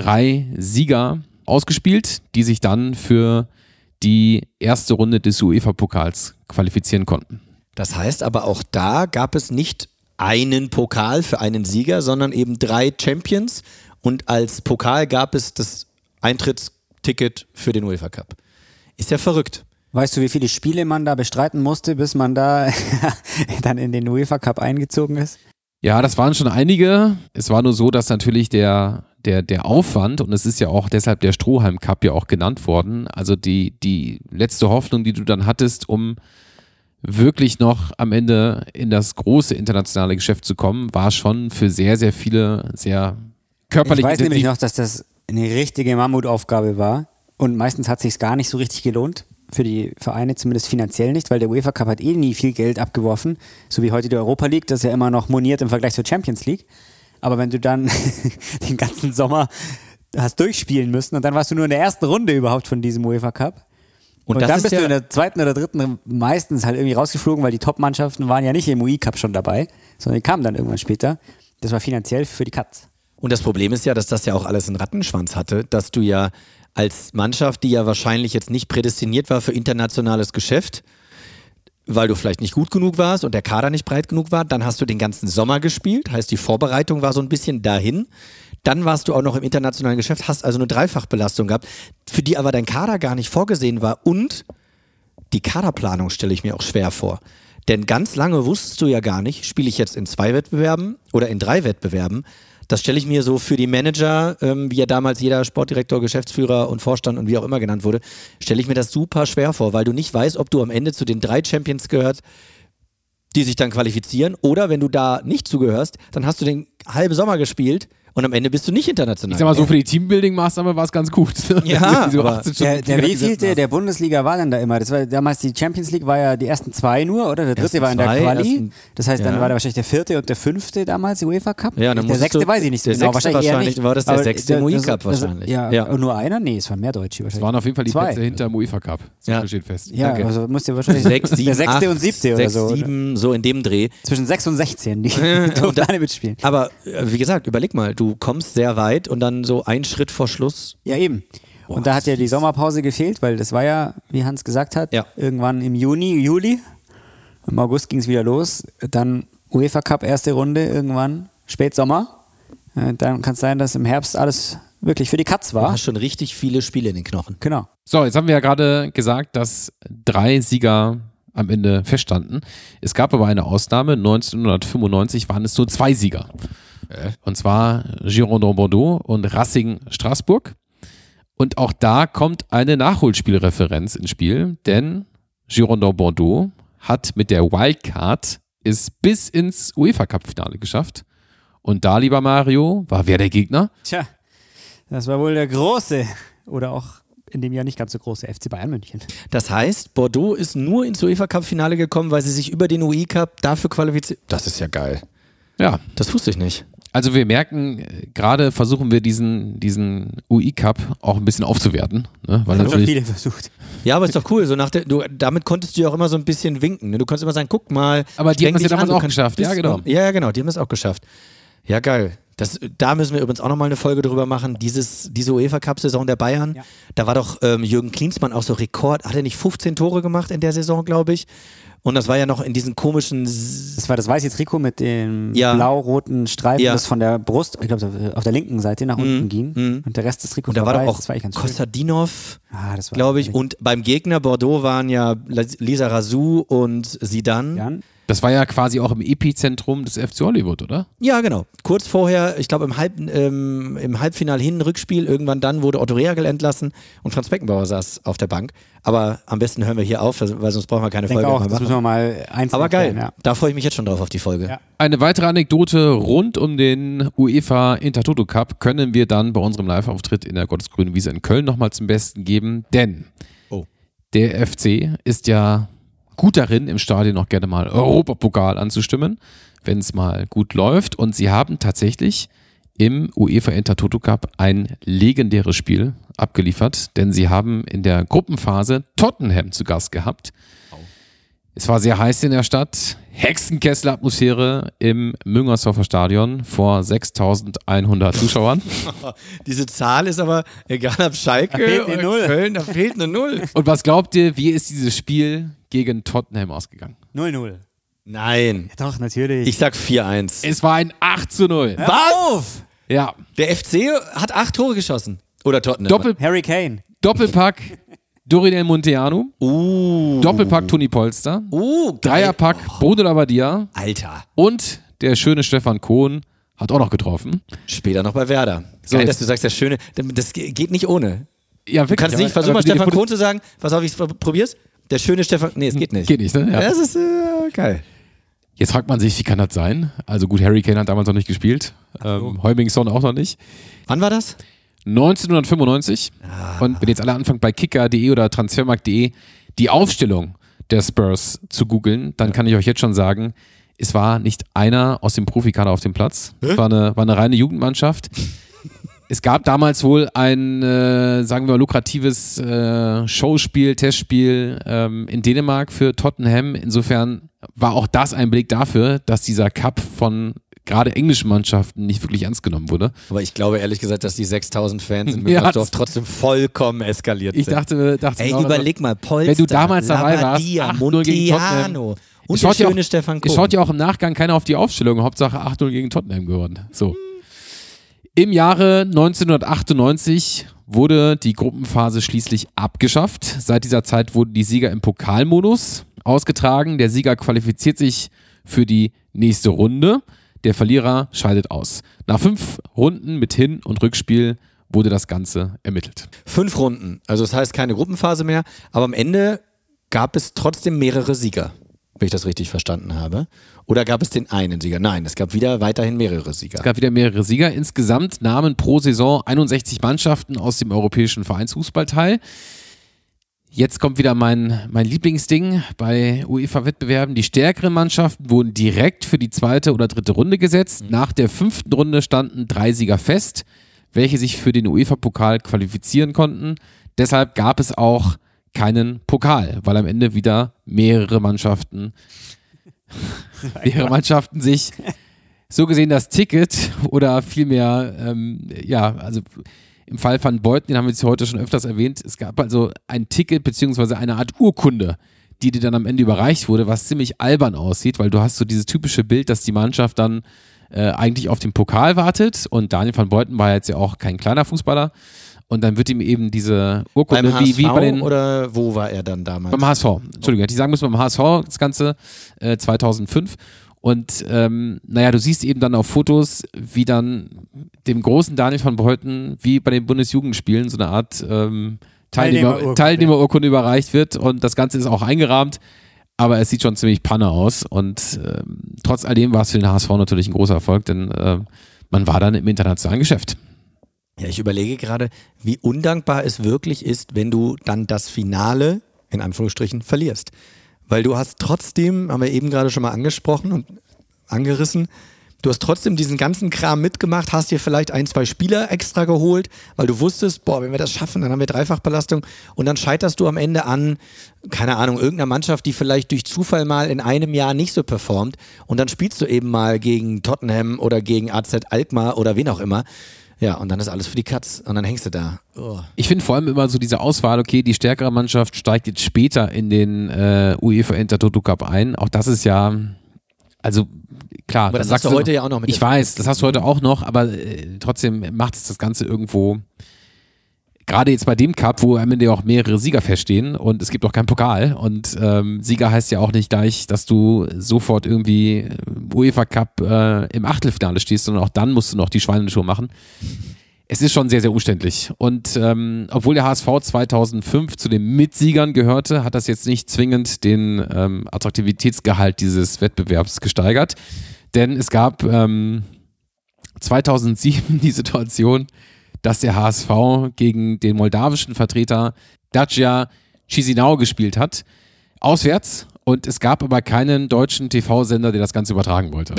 3 Sieger ausgespielt, die sich dann für die erste Runde des UEFA-Pokals qualifizieren konnten. Das heißt aber auch da gab es nicht einen Pokal für einen Sieger, sondern eben 3 Champions und als Pokal gab es das Eintrittsticket für den UEFA Cup. Ist ja verrückt. Weißt du, wie viele Spiele man da bestreiten musste, bis man da dann in den UEFA Cup eingezogen ist? Ja, das waren schon einige. Es war nur so, dass natürlich der Aufwand, und es ist ja auch deshalb der Strohhalm Cup ja auch genannt worden, also die letzte Hoffnung, die du dann hattest, um wirklich noch am Ende in das große internationale Geschäft zu kommen, war schon für sehr, sehr viele sehr körperlich intensiv. Ich weiß nämlich noch, dass das eine richtige Mammutaufgabe war und meistens hat es sich gar nicht so richtig gelohnt. Für die Vereine zumindest finanziell nicht, weil der UEFA Cup hat nie viel Geld abgeworfen, so wie heute die Europa League, das ist ja immer noch moniert im Vergleich zur Champions League. Aber wenn du dann den ganzen Sommer hast durchspielen müssen und dann warst du nur in der ersten Runde überhaupt von diesem UEFA Cup und dann bist du in der zweiten oder dritten meistens halt irgendwie rausgeflogen, weil die Top-Mannschaften waren ja nicht im UI Cup schon dabei, sondern die kamen dann irgendwann später. Das war finanziell für die Katz. Und das Problem ist ja, dass das ja auch alles einen Rattenschwanz hatte, dass du ja als Mannschaft, die ja wahrscheinlich jetzt nicht prädestiniert war für internationales Geschäft, weil du vielleicht nicht gut genug warst und der Kader nicht breit genug war, dann hast du den ganzen Sommer gespielt, heißt die Vorbereitung war so ein bisschen dahin, dann warst du auch noch im internationalen Geschäft, hast also eine Dreifachbelastung gehabt, für die aber dein Kader gar nicht vorgesehen war und die Kaderplanung stelle ich mir auch schwer vor. Denn ganz lange wusstest du ja gar nicht, spiele ich jetzt in 2 Wettbewerben oder in 3 Wettbewerben. Das stelle ich mir so für die Manager, wie ja damals jeder Sportdirektor, Geschäftsführer und Vorstand und wie auch immer genannt wurde, stelle ich mir das super schwer vor, weil du nicht weißt, ob du am Ende zu den 3 Champions gehört, die sich dann qualifizieren oder wenn du da nicht zugehörst, dann hast du den halben Sommer gespielt und am Ende bist du nicht international. Ich sag mal so, für die Teambuilding-Maßnahme war es ganz gut. Ja, aber der wievielte der Bundesliga war denn da immer? Das war damals die Champions League, war ja die ersten 2 nur, oder? Der dritte war in der Quali. Das heißt, dann war da wahrscheinlich der 4. und der 5. damals im UEFA Cup. Ja, dann der 6. weiß ich nicht so genau. Wahrscheinlich war das der 6. im UEFA Cup wahrscheinlich. Ja, und nur einer? Nee, es waren mehr Deutsche wahrscheinlich. Es waren auf jeden Fall die 2. Plätze hinter dem UEFA Cup. Das steht fest. Ja, Danke. also musst du wahrscheinlich 6, 7, der 6. 8, und 7. oder 6, so. 7, so in dem Dreh. Zwischen 6 und 16, die durften alle mitspielen. Aber wie gesagt, überleg mal, du kommst sehr weit und dann so ein Schritt vor Schluss. Ja, eben. Und da hat ja die Sommerpause gefehlt, weil das war ja, wie Hans gesagt hat, irgendwann im Juli. Im August ging es wieder los. Dann UEFA Cup erste Runde, irgendwann Spätsommer. Dann kann es sein, dass im Herbst alles wirklich für die Katz war. Du hast schon richtig viele Spiele in den Knochen. Genau. So, jetzt haben wir ja gerade gesagt, dass 3 Sieger am Ende feststanden. Es gab aber eine Ausnahme. 1995 waren es nur 2 Sieger. Und zwar Girondins Bordeaux und Racing Straßburg. Und auch da kommt eine Nachholspielreferenz ins Spiel, denn Girondins Bordeaux hat mit der Wildcard es bis ins UEFA-Cup-Finale geschafft. Und da, lieber Mario, war wer der Gegner? Tja, das war wohl der große oder auch in dem Jahr nicht ganz so große FC Bayern München. Das heißt, Bordeaux ist nur ins UEFA-Cup-Finale gekommen, weil sie sich über den UI-Cup dafür qualifiziert. Das ist ja geil. Ja. Das wusste ich nicht. Also wir merken, gerade versuchen wir diesen UI-Cup auch ein bisschen aufzuwerten. Ne? Weil Das haben natürlich viele versucht. Ja, aber ist doch cool. So damit konntest du ja auch immer so ein bisschen winken. Ne? Du konntest immer sagen, guck mal. Aber die haben das ja streng dich damals an, auch du kannst geschafft. Ja, bis- genau. Ja, genau, die haben das auch geschafft. Ja, geil. Da müssen wir übrigens auch nochmal eine Folge drüber machen. Diese UEFA-Cup-Saison der Bayern, Ja. da war doch Jürgen Klinsmann auch so Rekord. Hat er nicht 15 Tore gemacht in der Saison, glaube ich? Und das war ja noch in diesen komischen... Das war das weiße Trikot mit dem Ja. blau-roten Streifen, Ja. das von der Brust, ich glaube, auf der linken Seite nach unten ging. Und der Rest des Trikots Und da war weiß. doch auch Das war eigentlich ganz schön. Kostadinov, Das war glaube ich. wirklich- Und beim Gegner Bordeaux waren ja Lisa Razou und Zidane. Jan? Das war ja quasi auch im Epizentrum des FC Hollywood, oder? Ja, genau. Kurz vorher, ich glaube im Halbfinale hin, Rückspiel, irgendwann dann wurde Otto Rehagel entlassen und Franz Beckenbauer saß auf der Bank. Aber am besten hören wir hier auf, weil sonst brauchen wir keine Ich denke Folge auch, mehr das machen. müssen wir mal einzeln Aber geil, erklären, ja. da freue ich mich jetzt schon drauf auf die Folge. Ja. Eine weitere Anekdote rund um den UEFA Intertoto Cup können wir dann bei unserem Live-Auftritt in der Gottesgrünen Wiese in Köln nochmal zum Besten geben, denn der FC ist ja gut darin, im Stadion noch gerne mal Europapokal anzustimmen, wenn es mal gut läuft. Und sie haben tatsächlich im UEFA Intertoto Cup ein legendäres Spiel abgeliefert, denn sie haben in der Gruppenphase Tottenham zu Gast gehabt. Es war sehr heiß in der Stadt. Hexenkessel-Atmosphäre im Müngersdorfer Stadion vor 6.100 Zuschauern. Diese Zahl ist aber, egal ob Schalke Da fehlt eine oder Null. Köln, da fehlt eine Null. Und was glaubt ihr, wie ist dieses Spiel gegen Tottenham ausgegangen? 0-0. Nein, Ja, doch, natürlich. ich sag 4-1. Es war ein 8:0. Was? Ja, Der FC hat 8 Tore geschossen. Oder Tottenham. Harry Kane. Doppelpack Dorinel Monteanu, Doppelpack Toni Polster, Dreierpack Bruno Labbadia Alter. und der schöne Stefan Kohn hat auch noch getroffen. Später noch bei Werder. So, Geil, jetzt- dass du sagst, das Schöne, das geht nicht ohne. Ja, Du kannst nicht, versuch mal Stefan Kohn zu sagen, pass auf, ich probier's. Der schöne Stefan, nee, es geht nicht. Geht nicht, ne? Ja. Das ist geil. Jetzt fragt man sich, wie kann das sein? Also gut, Harry Kane hat damals noch nicht gespielt, Heumingson auch noch nicht. Wann war das? 1995 und wenn jetzt alle anfangen bei kicker.de oder transfermarkt.de die Aufstellung der Spurs zu googeln, dann kann ich euch jetzt schon sagen, es war nicht einer aus dem Profikader auf dem Platz. Es war eine reine Jugendmannschaft. Es gab damals wohl ein, sagen wir, lukratives Showspiel, Testspiel in Dänemark für Tottenham. Insofern war auch das ein Beleg dafür, dass dieser Cup von gerade englischen Mannschaften nicht wirklich ernst genommen wurde. Aber ich glaube ehrlich gesagt, dass die 6.000 Fans in Ja, Müngersdorf trotzdem vollkommen eskaliert Ich sind. dachte Ey, genau, überleg mal, Polster, wenn du damals dabei warst, Labbadia, 8-0 gegen Montiano und Es der schaut ja schöne auch- Stefan Es Kohn. schaut ja auch im Nachgang keiner auf die Aufstellung. Hauptsache 8-0 gegen Tottenham geworden. So. Im Jahre 1998 wurde die Gruppenphase schließlich abgeschafft. Seit dieser Zeit wurden die Sieger im Pokalmodus ausgetragen. Der Sieger qualifiziert sich für die nächste Runde. Der Verlierer scheidet aus. Nach 5 Runden mit Hin- und Rückspiel wurde das Ganze ermittelt. 5 Runden, also das heißt keine Gruppenphase mehr, aber am Ende gab es trotzdem mehrere Sieger, wenn ich das richtig verstanden habe. Oder gab es den einen Sieger? Nein, es gab weiterhin mehrere Sieger. Es gab wieder mehrere Sieger. Insgesamt nahmen pro Saison 61 Mannschaften aus dem europäischen Vereinsfußball teil. Jetzt kommt wieder mein Lieblingsding bei UEFA-Wettbewerben. Die stärkeren Mannschaften wurden direkt für die 2. oder 3. Runde gesetzt. Nach der 5. Runde standen 3 Sieger fest, welche sich für den UEFA-Pokal qualifizieren konnten. Deshalb gab es auch keinen Pokal, weil am Ende wieder mehrere Mannschaften sich so gesehen das Ticket oder vielmehr, also im Fall von Beuthen, den haben wir jetzt heute schon öfters erwähnt, es gab also ein Ticket beziehungsweise eine Art Urkunde, die dir dann am Ende überreicht wurde, was ziemlich albern aussieht, weil du hast so dieses typische Bild, dass die Mannschaft dann eigentlich auf den Pokal wartet und Daniel van Beuten war jetzt ja auch kein kleiner Fußballer und dann wird ihm eben diese Urkunde beim HSV wie bei den oder wo war er dann damals? Beim HSV, Entschuldigung, hätte ich sagen müssen, beim HSV das Ganze 2005 und du siehst eben dann auf Fotos, wie dann dem großen Daniel van Beuten wie bei den Bundesjugendspielen so eine Art Teilnehmerurkunde überreicht wird und das Ganze ist auch eingerahmt. Aber es sieht schon ziemlich Panne aus und trotz alledem war es für den HSV natürlich ein großer Erfolg, denn man war dann im internationalen Geschäft. Ja, ich überlege gerade, wie undankbar es wirklich ist, wenn du dann das Finale, in Anführungsstrichen, verlierst. Weil du hast trotzdem, haben wir eben gerade schon mal angesprochen und angerissen, du hast trotzdem diesen ganzen Kram mitgemacht, hast dir vielleicht 1, 2 Spieler extra geholt, weil du wusstest, wenn wir das schaffen, dann haben wir Dreifachbelastung und dann scheiterst du am Ende an, keine Ahnung, irgendeiner Mannschaft, die vielleicht durch Zufall mal in einem Jahr nicht so performt und dann spielst du eben mal gegen Tottenham oder gegen AZ Alkmaar oder wen auch immer. Ja, und dann ist alles für die Katz und dann hängst du da. Oh. Ich finde vor allem immer so diese Auswahl, okay, die stärkere Mannschaft steigt jetzt später in den UEFA Intertoto Cup ein. Auch das ist ja, also klar. Aber das hast du heute ja auch noch mit. Ich weiß, das hast du heute auch noch, aber trotzdem macht es das Ganze irgendwo, gerade jetzt bei dem Cup, wo am Ende auch mehrere Sieger feststehen und es gibt auch keinen Pokal und Sieger heißt ja auch nicht gleich, dass du sofort irgendwie UEFA Cup im Achtelfinale stehst, sondern auch dann musst du noch die Schweineshow machen. Es ist schon sehr, sehr umständlich und obwohl der HSV 2005 zu den Mitsiegern gehörte, hat das jetzt nicht zwingend den Attraktivitätsgehalt dieses Wettbewerbs gesteigert, denn es gab 2007 die Situation, dass der HSV gegen den moldawischen Vertreter Dacia Chisinau gespielt hat, auswärts, und es gab aber keinen deutschen TV-Sender, der das Ganze übertragen wollte.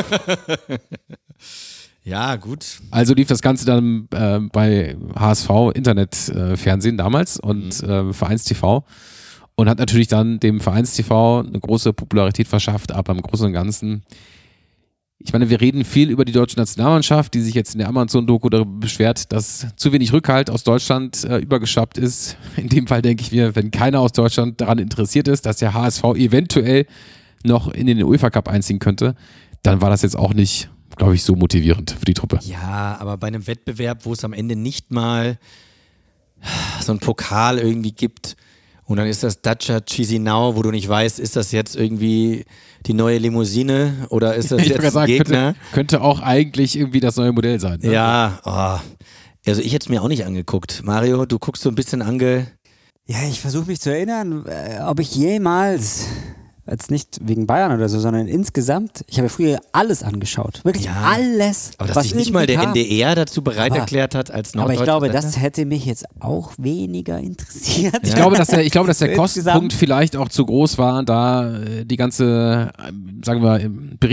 Ja, gut. Also lief das Ganze dann bei HSV Internetfernsehen damals und Vereinstv und hat natürlich dann dem Vereinstv eine große Popularität verschafft, aber im Großen und Ganzen, ich meine, wir reden viel über die deutsche Nationalmannschaft, die sich jetzt in der Amazon-Doku darüber beschwert, dass zu wenig Rückhalt aus Deutschland übergeschwappt ist. In dem Fall denke ich mir, wenn keiner aus Deutschland daran interessiert ist, dass der HSV eventuell noch in den UEFA-Cup einziehen könnte, dann war das jetzt auch nicht, glaube ich, so motivierend für die Truppe. Ja, aber bei einem Wettbewerb, wo es am Ende nicht mal so einen Pokal irgendwie gibt und dann ist das Dacia Chisinau, wo du nicht weißt, ist das jetzt irgendwie die neue Limousine oder ist das jetzt ein Gegner? Könnte auch eigentlich irgendwie das neue Modell sein. Ne? Ja, also ich hätte es mir auch nicht angeguckt. Mario, du guckst so ein bisschen Ja, ich versuche mich zu erinnern, ob ich jemals, jetzt nicht wegen Bayern oder so, sondern insgesamt, ich habe früher alles angeschaut. Wirklich alles. Aber dass sich nicht mal der NDR dazu bereit erklärt hat als Norddeutscher. Aber ich glaube, das hätte mich jetzt auch weniger interessiert. Ich glaube, dass der Kostenpunkt vielleicht auch zu groß war, da die ganze, sagen wir,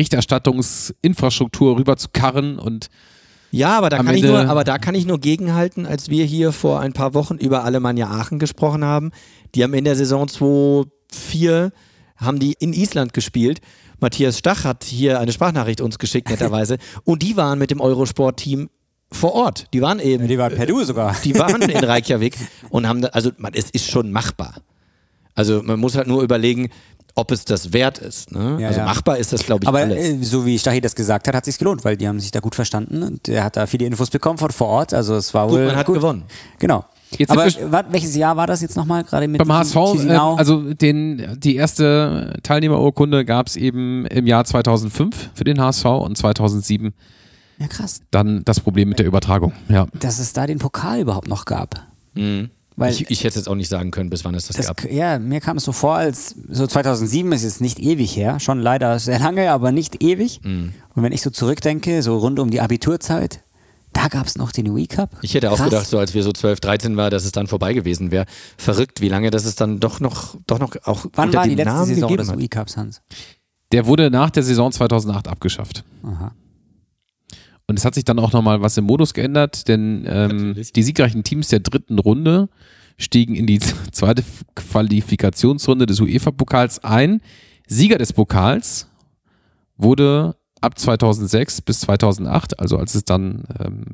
Berichterstattungsinfrastruktur rüber zu karren und ja, aber da kann ich nur gegenhalten, als wir hier vor ein paar Wochen über Alemannia Aachen gesprochen haben. Die haben in der Saison 2004 haben die in Island gespielt. Matthias Stach hat hier eine Sprachnachricht uns geschickt, netterweise. Und die waren mit dem Eurosport-Team vor Ort. Die waren eben. Die waren per Du sogar. Die waren in Reykjavik und haben, es ist schon machbar. Also man muss halt nur überlegen, ob es das wert ist. Ne? Ja, also machbar ist das, glaube ich, aber alles. So wie Stachy das gesagt hat, hat es sich gelohnt, weil die haben sich da gut verstanden und er hat da viele Infos bekommen von vor Ort. Also es war wohl man hat gewonnen. Genau. Jetzt aber welches Jahr war das jetzt nochmal gerade mit beim HSV? Also die erste Teilnehmerurkunde gab es eben im Jahr 2005 für den HSV und 2007 ja, krass. Dann das Problem mit der Übertragung. Ja. Dass es da den Pokal überhaupt noch gab. Mhm. Weil ich hätte es jetzt auch nicht sagen können, bis wann es das gab. Ja, mir kam es so vor, als so 2007 ist jetzt nicht ewig her, schon leider sehr lange, aber nicht ewig. Mhm. Und wenn ich so zurückdenke, so rund um die Abiturzeit, da gab es noch den UE-Cup. Ich hätte auch gedacht, so als wir so 12, 13 waren, dass es dann vorbei gewesen wäre. Verrückt, wie lange das es dann doch noch auch wann unter war dem die letzte Namen Saison des hat. UE-Cups, Hans? Der wurde nach der Saison 2008 abgeschafft. Aha. Und es hat sich dann auch nochmal was im Modus geändert, denn die siegreichen Teams der dritten Runde stiegen in die zweite Qualifikationsrunde des UEFA-Pokals ein. Sieger des Pokals wurde ab 2006 bis 2008, also als es dann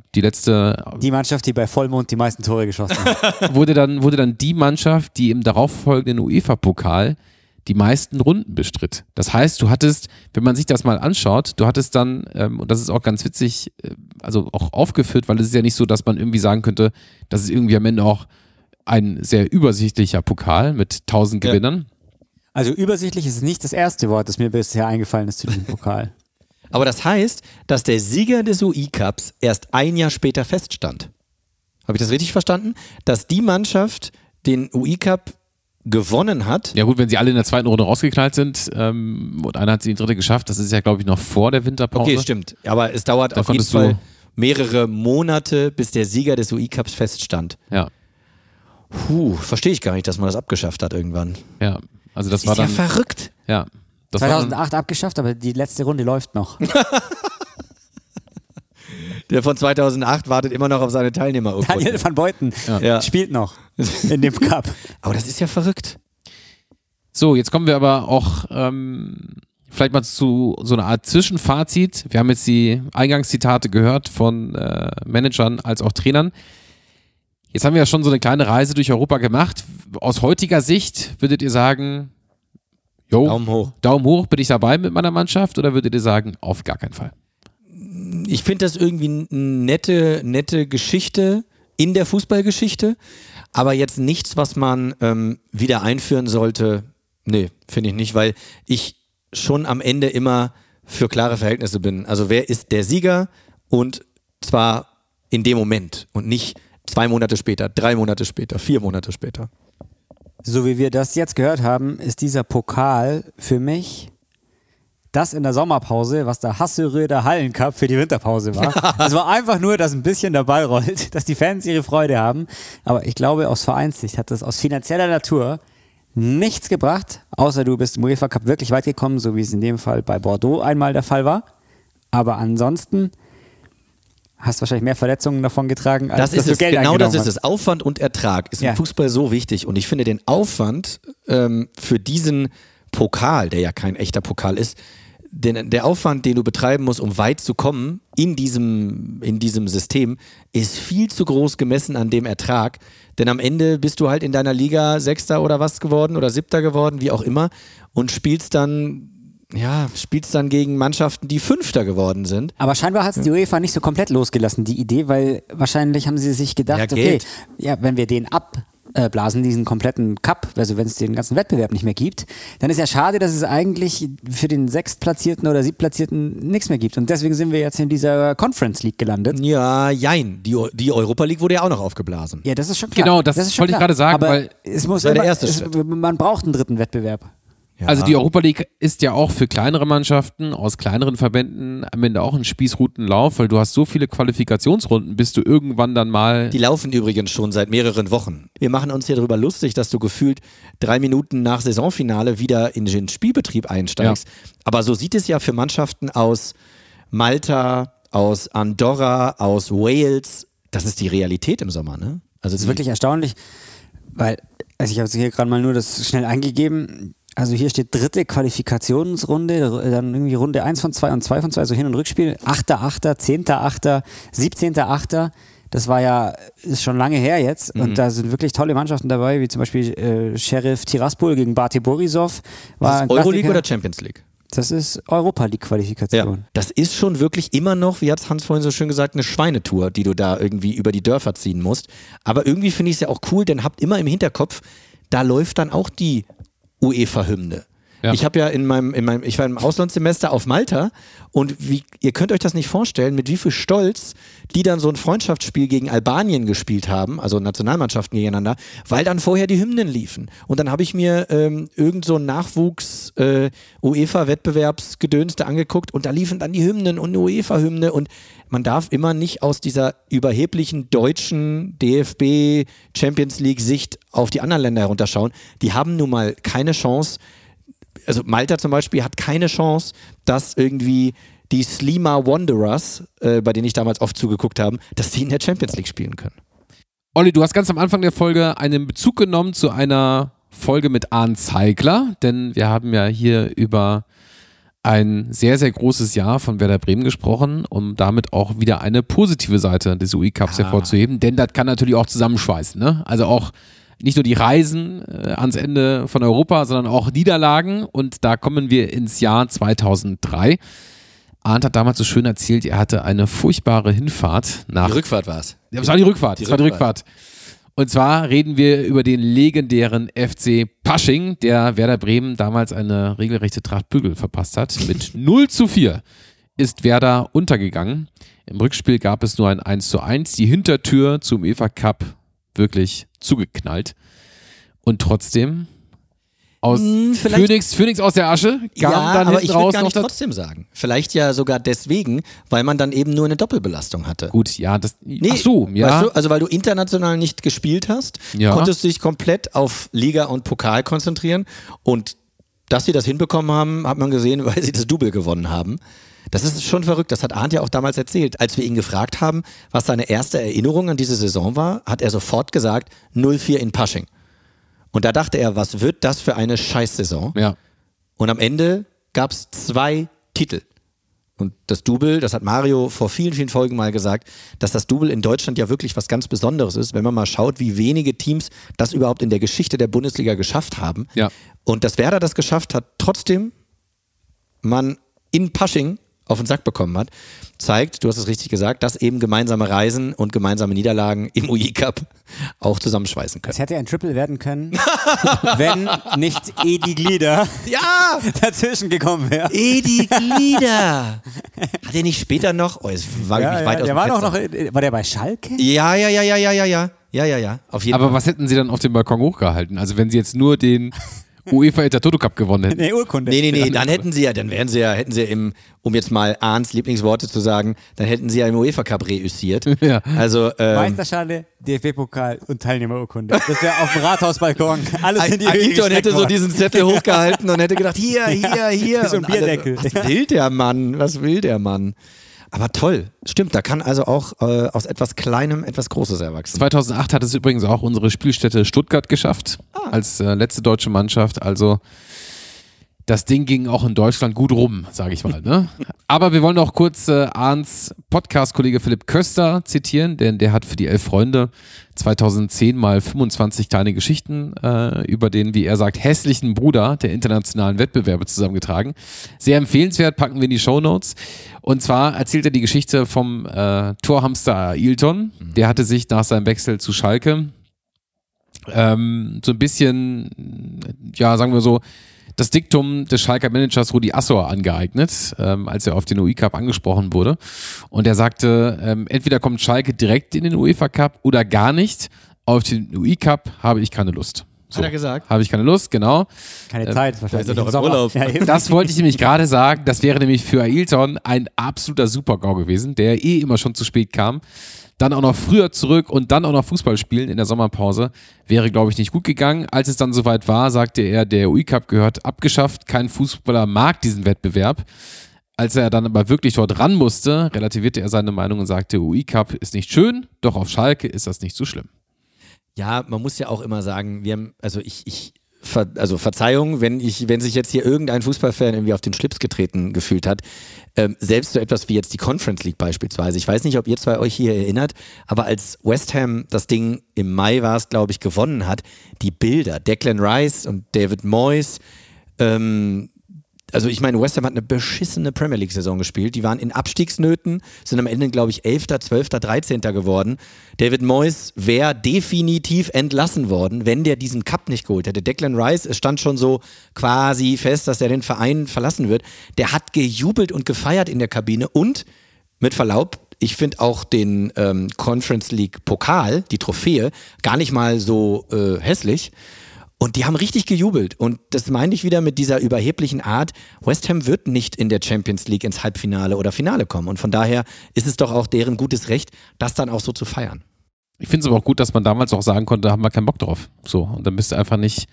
die Mannschaft, die bei Vollmond die meisten Tore geschossen hat. wurde dann die Mannschaft, die im darauffolgenden UEFA-Pokal die meisten Runden bestritt. Das heißt, du hattest, wenn man sich das mal anschaut, du hattest dann, und das ist auch ganz witzig, also auch aufgeführt, weil es ist ja nicht so, dass man irgendwie sagen könnte, das ist irgendwie am Ende auch ein sehr übersichtlicher Pokal mit 1000 Gewinnern. Also übersichtlich ist nicht das erste Wort, das mir bisher eingefallen ist zu diesem Pokal. Aber das heißt, dass der Sieger des UI-Cups erst ein Jahr später feststand. Habe ich das richtig verstanden? Dass die Mannschaft den UI-Cup gewonnen hat. Ja gut, wenn sie alle in der zweiten Runde rausgeknallt sind und einer hat sie in die dritte geschafft, das ist ja glaube ich noch vor der Winterpause. Okay, stimmt. Aber es dauert Da auf jeden konntest du- Fall mehrere Monate, bis der Sieger des UI-Cups feststand. Ja, Verstehe ich gar nicht, dass man das abgeschafft hat irgendwann. ja. Also das Ist war ja dann, verrückt. ja. Das war dann, 2008 abgeschafft, aber die letzte Runde läuft noch. Der von 2008 wartet immer noch auf seine Teilnehmerurkunde. Daniel van Beuten Ja. spielt noch in dem Cup. Aber das ist ja verrückt. So, jetzt kommen wir aber auch vielleicht mal zu so einer Art Zwischenfazit. Wir haben jetzt die Eingangszitate gehört von Managern als auch Trainern. Jetzt haben wir ja schon so eine kleine Reise durch Europa gemacht. Aus heutiger Sicht würdet ihr sagen, jo, Daumen hoch. bin ich dabei mit meiner Mannschaft, oder würdet ihr sagen, auf gar keinen Fall? Ich finde das irgendwie eine nette Geschichte in der Fußballgeschichte, aber jetzt nichts, was man wieder einführen sollte. Nee, finde ich nicht, weil ich schon am Ende immer für klare Verhältnisse bin. Also wer ist der Sieger, und zwar in dem Moment und nicht 2 Monate später, 3 Monate später, 4 Monate später. So wie wir das jetzt gehört haben, ist dieser Pokal für mich das in der Sommerpause, was der Hasseröder Hallencup für die Winterpause war. Es war einfach nur, dass ein bisschen der Ball rollt, dass die Fans ihre Freude haben. Aber ich glaube, aus Vereinssicht hat das aus finanzieller Natur nichts gebracht, außer du bist im UEFA Cup wirklich weit gekommen, so wie es in dem Fall bei Bordeaux einmal der Fall war. Aber ansonsten hast wahrscheinlich mehr Verletzungen davon getragen, als Das ist dass du es, Geld genau das eingenommen ist es. Aufwand und Ertrag ist Ja. im Fußball so wichtig, und ich finde den Aufwand für diesen Pokal, der ja kein echter Pokal ist, der Aufwand, den du betreiben musst, um weit zu kommen in diesem System, ist viel zu groß gemessen an dem Ertrag, denn am Ende bist du halt in deiner Liga Sechster oder was geworden oder Siebter geworden, wie auch immer, und spielst dann gegen Mannschaften, die Fünfter geworden sind. Aber scheinbar hat es die UEFA nicht so komplett losgelassen, die Idee, weil wahrscheinlich haben sie sich gedacht, Ja, okay, Geld. wenn wir den abblasen, diesen kompletten Cup, also wenn es den ganzen Wettbewerb nicht mehr gibt, dann ist ja schade, dass es eigentlich für den Sechstplatzierten oder Siebtplatzierten nichts mehr gibt. Und deswegen sind wir jetzt in dieser Conference League gelandet. Ja, jein. Die Europa League wurde ja auch noch aufgeblasen. Ja, das ist schon klar. Genau, das ist schon wollte ich klar. gerade sagen, Aber weil es muss war der immer, erste Schritt. man braucht einen dritten Wettbewerb. Ja. Also die Europa League ist ja auch für kleinere Mannschaften aus kleineren Verbänden am Ende auch ein Spießrutenlauf, weil du hast so viele Qualifikationsrunden, bis du irgendwann dann mal... Die laufen übrigens schon seit mehreren Wochen. Wir machen uns hier darüber lustig, dass du gefühlt 3 Minuten nach Saisonfinale wieder in den Spielbetrieb einsteigst. Ja. Aber so sieht es ja für Mannschaften aus Malta, aus Andorra, aus Wales. Das ist die Realität im Sommer, ne? Also Das ist wirklich erstaunlich, weil, also ich habe hier gerade mal nur das schnell eingegeben. Also hier steht dritte Qualifikationsrunde, dann irgendwie Runde 1 von 2 und 2 von 2, also Hin- und Rückspiel, 8.8., 10.8., 17.8. Das war ja, ist schon lange her jetzt, und da sind wirklich tolle Mannschaften dabei, wie zum Beispiel Sheriff Tiraspol gegen Bate Borisov. War ist ein Euroleague Klassiker. oder Champions League? Das ist Europa League Qualifikation. Das ist schon wirklich immer noch, wie hat Hans vorhin so schön gesagt, eine Schweinetour, die du da irgendwie über die Dörfer ziehen musst. Aber irgendwie finde ich es ja auch cool, denn habt immer im Hinterkopf, da läuft dann auch die UEFA-Hymne. Ja. Ich habe ja ich war im Auslandssemester auf Malta, und ihr könnt euch das nicht vorstellen, mit wie viel Stolz die dann so ein Freundschaftsspiel gegen Albanien gespielt haben, also Nationalmannschaften gegeneinander, weil dann vorher die Hymnen liefen. Und dann habe ich mir irgend so ein Nachwuchs UEFA-Wettbewerbsgedöns da angeguckt, und da liefen dann die Hymnen und eine UEFA-Hymne, und man darf immer nicht aus dieser überheblichen deutschen DFB Champions League Sicht auf die anderen Länder herunterschauen. Die haben nun mal keine Chance. Also Malta zum Beispiel hat keine Chance, dass irgendwie die Slima Wanderers, bei denen ich damals oft zugeguckt habe, dass die in der Champions League spielen können. Olli, du hast ganz am Anfang der Folge einen Bezug genommen zu einer Folge mit Arne Zeigler, denn wir haben ja hier über ein sehr, sehr großes Jahr von Werder Bremen gesprochen, um damit auch wieder eine positive Seite des UI-Cups hervorzuheben, denn das kann natürlich auch zusammenschweißen, ne? Also auch nicht nur die Reisen ans Ende von Europa, sondern auch Niederlagen. Und da kommen wir ins Jahr 2003. Arndt hat damals so schön erzählt, er hatte eine furchtbare Hinfahrt nach... Die Rückfahrt war es. Das war die Rückfahrt. Das war die Rückfahrt. Und zwar reden wir über den legendären FC Pasching, der Werder Bremen damals eine regelrechte Tracht Prügel verpasst hat. Mit 0:4 ist Werder untergegangen. Im Rückspiel gab es nur ein 1:1. Die Hintertür zum UEFA Cup wirklich zugeknallt. Und trotzdem aus Phoenix aus der Asche kam dann aber hinten ich raus würde gar noch nicht trotzdem sagen. Vielleicht ja sogar deswegen, weil man dann eben nur eine Doppelbelastung hatte. Gut, ja, das. Nee, ach so, ja. Weißt du, also weil du international nicht gespielt hast, Ja. konntest du dich komplett auf Liga und Pokal konzentrieren. Und dass sie das hinbekommen haben, hat man gesehen, weil sie das Double gewonnen haben. Das ist schon verrückt. Das hat Arndt ja auch damals erzählt. Als wir ihn gefragt haben, was seine erste Erinnerung an diese Saison war, hat er sofort gesagt, 0:4 in Pasching. Und da dachte er, was wird das für eine Scheißsaison? Ja. Und am Ende gab es 2 Titel. Und das Double, das hat Mario vor vielen, vielen Folgen mal gesagt, dass das Double in Deutschland ja wirklich was ganz Besonderes ist, wenn man mal schaut, wie wenige Teams das überhaupt in der Geschichte der Bundesliga geschafft haben. Ja. Und dass Werder das geschafft hat, trotzdem man in Pasching auf den Sack bekommen hat, zeigt, du hast es richtig gesagt, dass eben gemeinsame Reisen und gemeinsame Niederlagen im UI-Cup auch zusammenschweißen können. Es hätte ein Triple werden können, wenn nicht Edi Glieder Ja! dazwischen gekommen wäre. Edi Glieder! Hat er nicht später noch? Oh, jetzt wage ich mich weit aus der dem war doch Fenster. noch, war der bei Schalke? Ja. Auf jeden Aber Fall. was hätten sie dann auf dem Balkon hochgehalten? Also wenn sie jetzt nur den UEFA Intertoto Cup gewonnen hätten. Nee, Urkunde. Nee, dann hätten sie im, um jetzt mal Arndts Lieblingsworte zu sagen, dann hätten sie ja im UEFA Cup reüssiert. Ja. Also, Meisterschale, DFB-Pokal und Teilnehmerurkunde. Das wäre auf dem Rathausbalkon. Alles in die Höhe Ailton gestreckt hätte so worden. diesen Zettel hochgehalten und hätte gedacht, hier. So ein Und alle, Bierdeckel. Was will der Mann? Aber toll. Stimmt, da kann also auch aus etwas Kleinem etwas Großes erwachsen. 2008 hat es übrigens auch unsere Spielstätte Stuttgart geschafft, als letzte deutsche Mannschaft. Also das Ding ging auch in Deutschland gut rum, sage ich mal. Ne? Aber wir wollen noch kurz Arndts Podcast-Kollege Philipp Köster zitieren, denn der hat für die 11 Freunde 2010 mal 25 kleine Geschichten über den, wie er sagt, hässlichen Bruder der internationalen Wettbewerbe zusammengetragen. Sehr empfehlenswert, packen wir in die Shownotes. Und zwar erzählt er die Geschichte vom Torhamster Ailton. Der hatte sich nach seinem Wechsel zu Schalke so ein bisschen, ja, sagen wir so, das Diktum des Schalker Managers Rudi Assauer angeeignet, als er auf den UI-Cup angesprochen wurde. Und er sagte, entweder kommt Schalke direkt in den UEFA Cup oder gar nicht. Auf den UI-Cup habe ich keine Lust. So, Hat er gesagt? Habe ich keine Lust, genau. Keine Zeit wahrscheinlich. ist er doch Im im Sommer. Urlaub. Ja, eben. Das wollte ich nämlich gerade sagen. Das wäre nämlich für Ailton ein absoluter Super-GAU gewesen, der immer schon zu spät kam. Dann auch noch früher zurück und dann auch noch Fußball spielen in der Sommerpause. Wäre, glaube ich, nicht gut gegangen. Als es dann soweit war, sagte er, der UI-Cup gehört abgeschafft. Kein Fußballer mag diesen Wettbewerb. Als er dann aber wirklich dort ran musste, relativierte er seine Meinung und sagte, UI-Cup ist nicht schön, doch auf Schalke ist das nicht so schlimm. Ja, man muss ja auch immer sagen, wir haben, also Verzeihung, wenn sich jetzt hier irgendein Fußballfan irgendwie auf den Schlips getreten gefühlt hat, selbst so etwas wie jetzt die Conference League beispielsweise. Ich weiß nicht, ob ihr zwei euch hier erinnert, aber als West Ham das Ding im Mai war es, glaube ich, gewonnen hat, die Bilder, Declan Rice und David Moyes, also ich meine, West Ham hat eine beschissene Premier League-Saison gespielt. Die waren in Abstiegsnöten, sind am Ende, glaube ich, 11., 12., 13. geworden. David Moyes wäre definitiv entlassen worden, wenn der diesen Cup nicht geholt hätte. Declan Rice, es stand schon so quasi fest, dass er den Verein verlassen wird. Der hat gejubelt und gefeiert in der Kabine und, mit Verlaub, ich finde auch den Conference League Pokal, die Trophäe, gar nicht mal so hässlich. Und die haben richtig gejubelt. Und das meine ich wieder mit dieser überheblichen Art. West Ham wird nicht in der Champions League ins Halbfinale oder Finale kommen. Und von daher ist es doch auch deren gutes Recht, das dann auch so zu feiern. Ich finde es aber auch gut, dass man damals auch sagen konnte, da haben wir keinen Bock drauf. So, und dann bist du einfach nicht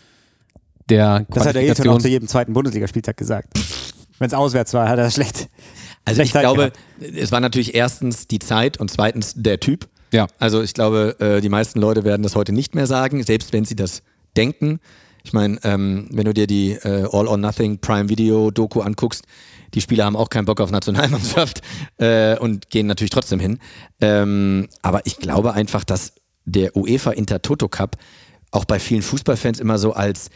der Das hat der Ailton auch Qualifikation. zu jedem zweiten Bundesligaspieltag gesagt. Wenn es auswärts war, hat er das schlecht. Also ich Zeit glaube, gehabt. es war natürlich erstens die Zeit und zweitens der Typ. Ja. Also ich glaube, die meisten Leute werden das heute nicht mehr sagen, selbst wenn sie das denken. Ich meine, wenn du dir die All or Nothing Prime Video Doku anguckst, die Spieler haben auch keinen Bock auf Nationalmannschaft und gehen natürlich trotzdem hin. Aber ich glaube einfach, dass der UEFA Intertoto Cup auch bei vielen Fußballfans immer so als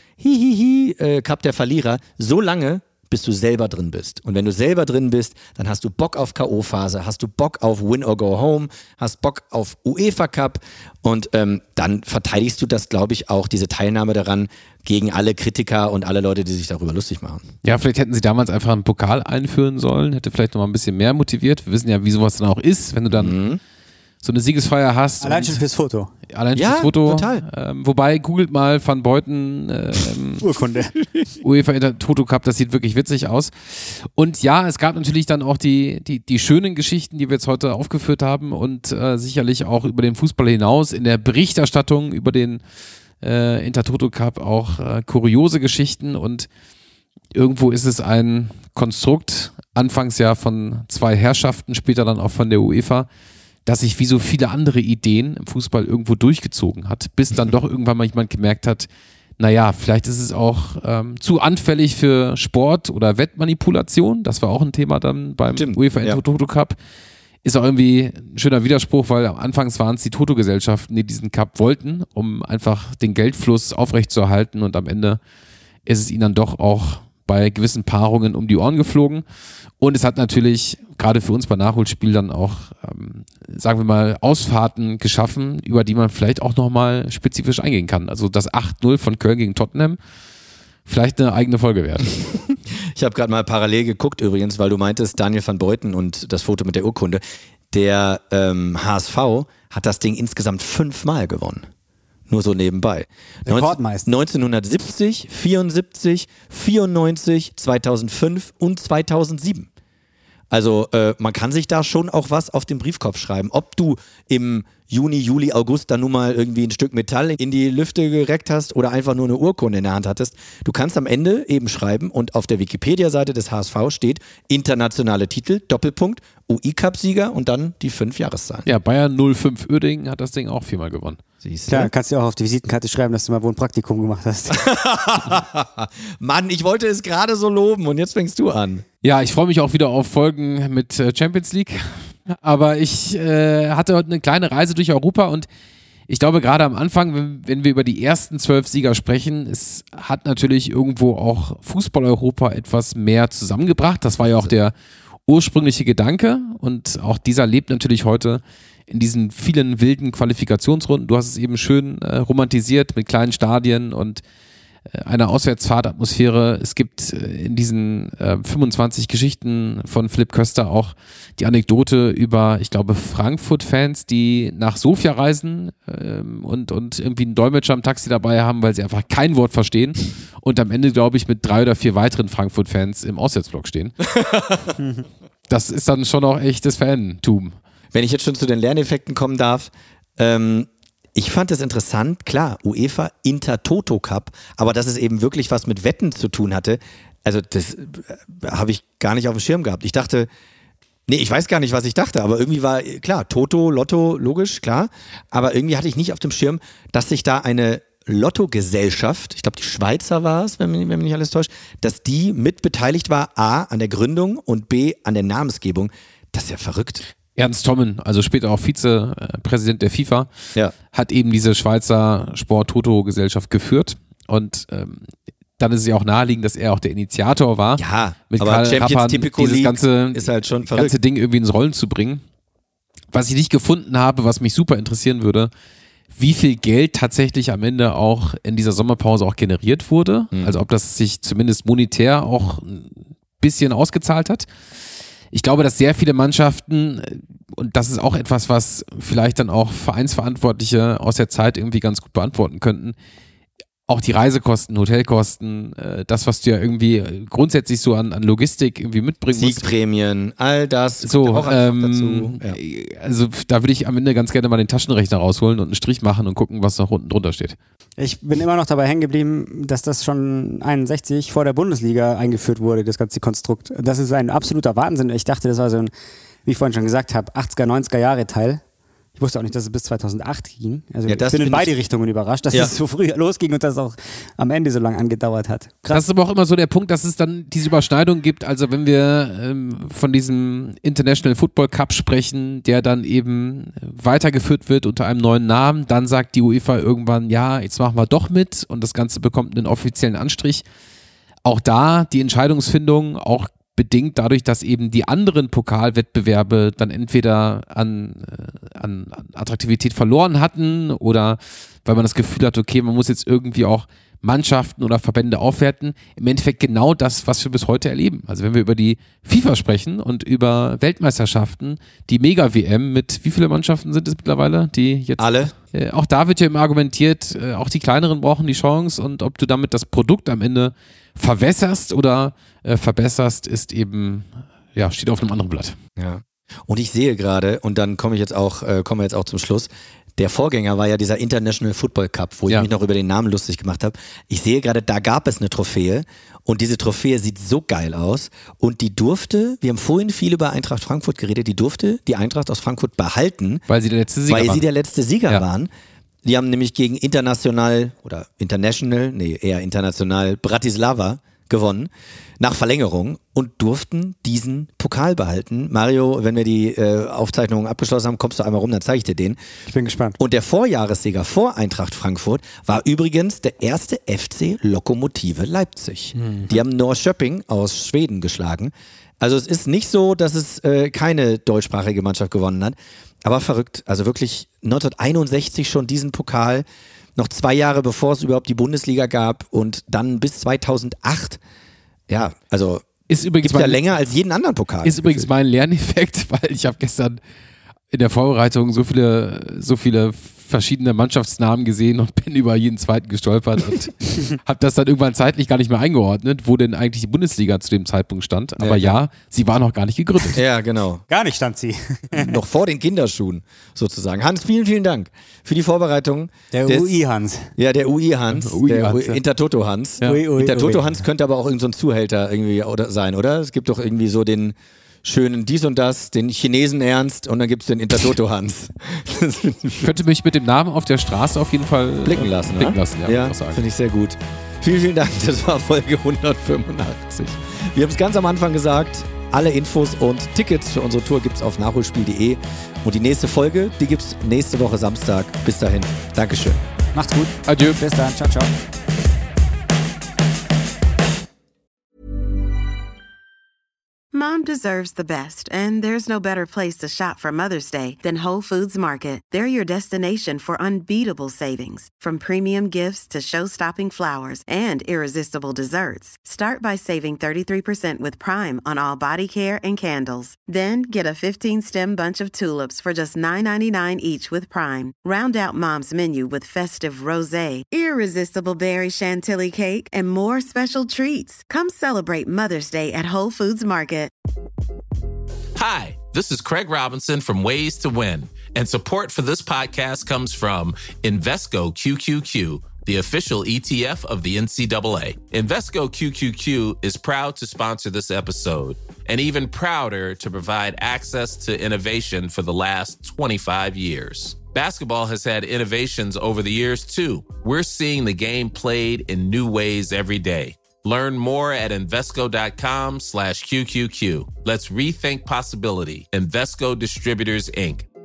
Cup der Verlierer, so lange, bis du selber drin bist. Und wenn du selber drin bist, dann hast du Bock auf K.O.-Phase, hast du Bock auf Win or Go Home, hast Bock auf UEFA Cup und dann verteidigst du das, glaube ich, auch, diese Teilnahme daran gegen alle Kritiker und alle Leute, die sich darüber lustig machen. Ja, vielleicht hätten sie damals einfach einen Pokal einführen sollen, hätte vielleicht noch mal ein bisschen mehr motiviert. Wir wissen ja, wie sowas dann auch ist, wenn du dann so eine Siegesfeier hast. Allein schon fürs Foto. Allein fürs Foto. Total. Wobei, googelt mal Van Beuten Urkunde. UEFA Intertoto Cup, das sieht wirklich witzig aus. Und ja, es gab natürlich dann auch die schönen Geschichten, die wir jetzt heute aufgeführt haben und sicherlich auch über den Fußball hinaus in der Berichterstattung über den Intertoto Cup auch kuriose Geschichten und irgendwo ist es ein Konstrukt, anfangs ja von zwei Herrschaften, später dann auch von der UEFA, dass sich wie so viele andere Ideen im Fußball irgendwo durchgezogen hat, bis dann doch irgendwann mal jemand gemerkt hat, naja, vielleicht ist es auch zu anfällig für Sport oder Wettmanipulation, das war auch ein Thema dann beim UEFA Intertoto Cup. Ist auch irgendwie ein schöner Widerspruch, weil anfangs waren es die Toto-Gesellschaften, die diesen Cup wollten, um einfach den Geldfluss aufrechtzuerhalten und am Ende ist es ihnen dann doch auch bei gewissen Paarungen um die Ohren geflogen und es hat natürlich gerade für uns bei Nachholspiel dann auch, sagen wir mal, Ausfahrten geschaffen, über die man vielleicht auch nochmal spezifisch eingehen kann. Also das 8-0 von Köln gegen Tottenham, vielleicht eine eigene Folge wert. Ich habe gerade mal parallel geguckt übrigens, weil du meintest, Daniel van Beuten und das Foto mit der Urkunde. Der HSV hat das Ding insgesamt 5-mal gewonnen. Nur so nebenbei. Rekordmeister. 1970, 74, 94, 2005 und 2007. Also man kann sich da schon auch was auf den Briefkopf schreiben. Ob du im Juni, Juli, August dann nun mal irgendwie ein Stück Metall in die Lüfte gereckt hast oder einfach nur eine Urkunde in der Hand hattest. Du kannst am Ende eben schreiben und auf der Wikipedia-Seite des HSV steht internationale Titel, Doppelpunkt, UI-Cup-Sieger und dann die 5 Jahreszahlen. Ja, Bayern 05 Uerdingen hat das Ding auch 4-mal gewonnen. Siehst du? Klar, kannst du auch auf die Visitenkarte schreiben, dass du mal wohl ein Praktikum gemacht hast. Mann, ich wollte es gerade so loben und jetzt fängst du an. Ja, ich freue mich auch wieder auf Folgen mit Champions League. Aber ich hatte heute eine kleine Reise durch Europa und ich glaube gerade am Anfang, wenn wir über die ersten 12 Sieger sprechen, es hat natürlich irgendwo auch Fußball-Europa etwas mehr zusammengebracht. Das war ja auch der ursprüngliche Gedanke und auch dieser lebt natürlich heute in diesen vielen wilden Qualifikationsrunden. Du hast es eben schön romantisiert mit kleinen Stadien und einer Auswärtsfahrtatmosphäre. Es gibt in diesen 25 Geschichten von Philipp Köster auch die Anekdote über, ich glaube, Frankfurt-Fans, die nach Sofia reisen und irgendwie einen Dolmetscher im Taxi dabei haben, weil sie einfach kein Wort verstehen und am Ende, glaube ich, mit 3 oder 4 weiteren Frankfurt-Fans im Auswärtsblock stehen. Das ist dann schon auch echtes Fantum. Wenn ich jetzt schon zu den Lerneffekten kommen darf, ich fand es interessant, klar, UEFA Intertoto Cup, aber dass es eben wirklich was mit Wetten zu tun hatte, also das habe ich gar nicht auf dem Schirm gehabt. Ich dachte, ich weiß gar nicht, was ich dachte, aber irgendwie war, klar, Toto, Lotto, logisch, klar, aber irgendwie hatte ich nicht auf dem Schirm, dass sich da eine Lottogesellschaft, ich glaube die Schweizer war es, wenn mich nicht alles täuscht, dass die mit beteiligt war, A, an der Gründung und B, an der Namensgebung. Das ist ja verrückt. Ernst Tommen, also später auch Vizepräsident der FIFA, hat eben diese Schweizer Sport-Toto-Gesellschaft geführt und dann ist es ja auch naheliegend, dass er auch der Initiator war. Ja, mit aber Karl Champions Rappan Typico dieses League ist halt schon verrückt. ganze Ding irgendwie ins Rollen zu bringen. Was ich nicht gefunden habe, was mich super interessieren würde, wie viel Geld tatsächlich am Ende auch in dieser Sommerpause auch generiert wurde. Also ob das sich zumindest monetär auch ein bisschen ausgezahlt hat. Ich glaube, dass sehr viele Mannschaften, und das ist auch etwas, was vielleicht dann auch Vereinsverantwortliche aus der Zeit irgendwie ganz gut beantworten könnten, auch die Reisekosten, Hotelkosten, das, was du ja irgendwie grundsätzlich so an Logistik irgendwie mitbringen musst. Siegprämien, all das. So, auch dazu. Ja. Also da würde ich am Ende ganz gerne mal den Taschenrechner rausholen und einen Strich machen und gucken, was noch unten drunter steht. Ich bin immer noch dabei hängen geblieben, dass das schon 61 vor der Bundesliga eingeführt wurde, das ganze Konstrukt. Das ist ein absoluter Wahnsinn. Ich dachte, das war so ein, wie ich vorhin schon gesagt habe, 80er, 90er Jahre Teil. Ich wusste auch nicht, dass es bis 2008 ging. Also Ja, ich das bin in find beide ich- Richtungen überrascht, dass Ja. es so früh losging und dass es auch am Ende so lange angedauert hat. Krass. Das ist aber auch immer so der Punkt, dass es dann diese Überschneidung gibt. Also wenn wir von diesem International Football Cup sprechen, der dann eben weitergeführt wird unter einem neuen Namen, dann sagt die UEFA irgendwann, ja, jetzt machen wir doch mit und das Ganze bekommt einen offiziellen Anstrich. Auch da die Entscheidungsfindung, auch bedingt dadurch, dass eben die anderen Pokalwettbewerbe dann entweder an Attraktivität verloren hatten oder weil man das Gefühl hat, okay, man muss jetzt irgendwie auch Mannschaften oder Verbände aufwerten. Im Endeffekt genau das, was wir bis heute erleben. Also wenn wir über die FIFA sprechen und über Weltmeisterschaften, die Mega-WM mit wie viele Mannschaften sind es mittlerweile, die jetzt Alle? auch da wird ja immer argumentiert, auch die kleineren brauchen die Chance und ob du damit das Produkt am Ende verwässerst oder verbesserst, ist eben, ja, steht auf einem anderen Blatt. Ja. Und ich sehe gerade, und dann kommen wir jetzt auch zum Schluss, der Vorgänger war ja dieser International Football Cup, wo ich mich noch über den Namen lustig gemacht habe. Ich sehe gerade, da gab es eine Trophäe und diese Trophäe sieht so geil aus und die durfte, wir haben vorhin viel über Eintracht Frankfurt geredet, die durfte die Eintracht aus Frankfurt behalten, Weil sie der letzte Sieger weil waren. sie der letzte Sieger Ja. waren. Die haben nämlich gegen International Bratislava gewonnen, nach Verlängerung und durften diesen Pokal behalten. Mario, wenn wir die Aufzeichnungen abgeschlossen haben, kommst du einmal rum, dann zeige ich dir den. Ich bin gespannt. Und der Vorjahressieger vor Eintracht Frankfurt war übrigens der erste FC Lokomotive Leipzig. Die haben Norrköping aus Schweden geschlagen. Also es ist nicht so, dass es keine deutschsprachige Mannschaft gewonnen hat, aber verrückt. Also wirklich 1961 schon diesen Pokal, noch 2 Jahre bevor es überhaupt die Bundesliga gab und dann bis 2008. Ja, also Ist übrigens gibt ja länger als jeden anderen Pokal. Ist übrigens mein Lerneffekt, weil ich habe gestern in der Vorbereitung so viele verschiedene Mannschaftsnamen gesehen und bin über jeden zweiten gestolpert und habe das dann irgendwann zeitlich gar nicht mehr eingeordnet, wo denn eigentlich die Bundesliga zu dem Zeitpunkt stand. Aber ja, sie war noch gar nicht gegründet. Ja, genau. Gar nicht stand sie. Noch vor den Kinderschuhen sozusagen. Hans, vielen, vielen Dank für die Vorbereitung. Der UI-Hans. Ja, der UI-Hans. Der Hans, ja. Intertoto-Hans. Ja. Intertoto-Hans könnte aber auch irgend so ein Zuhälter irgendwie sein, oder? Es gibt doch irgendwie so den schönen dies und das, den Chinesen Ernst und dann gibt es den Intertoto-Hans. Ich könnte mich mit dem Namen auf der Straße auf jeden Fall Blicken lassen, blicken ne? lassen, ja, Ja, muss ich sagen. finde ich sehr gut. Vielen, vielen Dank. Das war Folge 185. Wir haben es ganz am Anfang gesagt. Alle Infos und Tickets für unsere Tour gibt es auf nachholspiel.de. Und die nächste Folge, die gibt es nächste Woche Samstag. Bis dahin. Dankeschön. Macht's gut. Adieu. Bis dann. Ciao, ciao. Mom deserves the best, and there's no better place to shop for Mother's Day than Whole Foods Market. They're your destination for unbeatable savings, from premium gifts to show-stopping flowers and irresistible desserts. Start by saving 33% with Prime on all body care and candles. Then get a 15-stem bunch of tulips for just $9.99 each with Prime. Round out Mom's menu with festive rosé, irresistible berry chantilly cake, and more special treats. Come celebrate Mother's Day at Whole Foods Market. Hi, this is Craig Robinson from Ways to Win, and support for this podcast comes from Invesco QQQ, the official ETF of the NCAA. Invesco QQQ is proud to sponsor this episode, and even prouder to provide access to innovation for the last 25 years. Basketball has had innovations over the years, too. We're seeing the game played in new ways every day. Learn more at Invesco.com/QQQ. Let's rethink possibility. Invesco Distributors, Inc.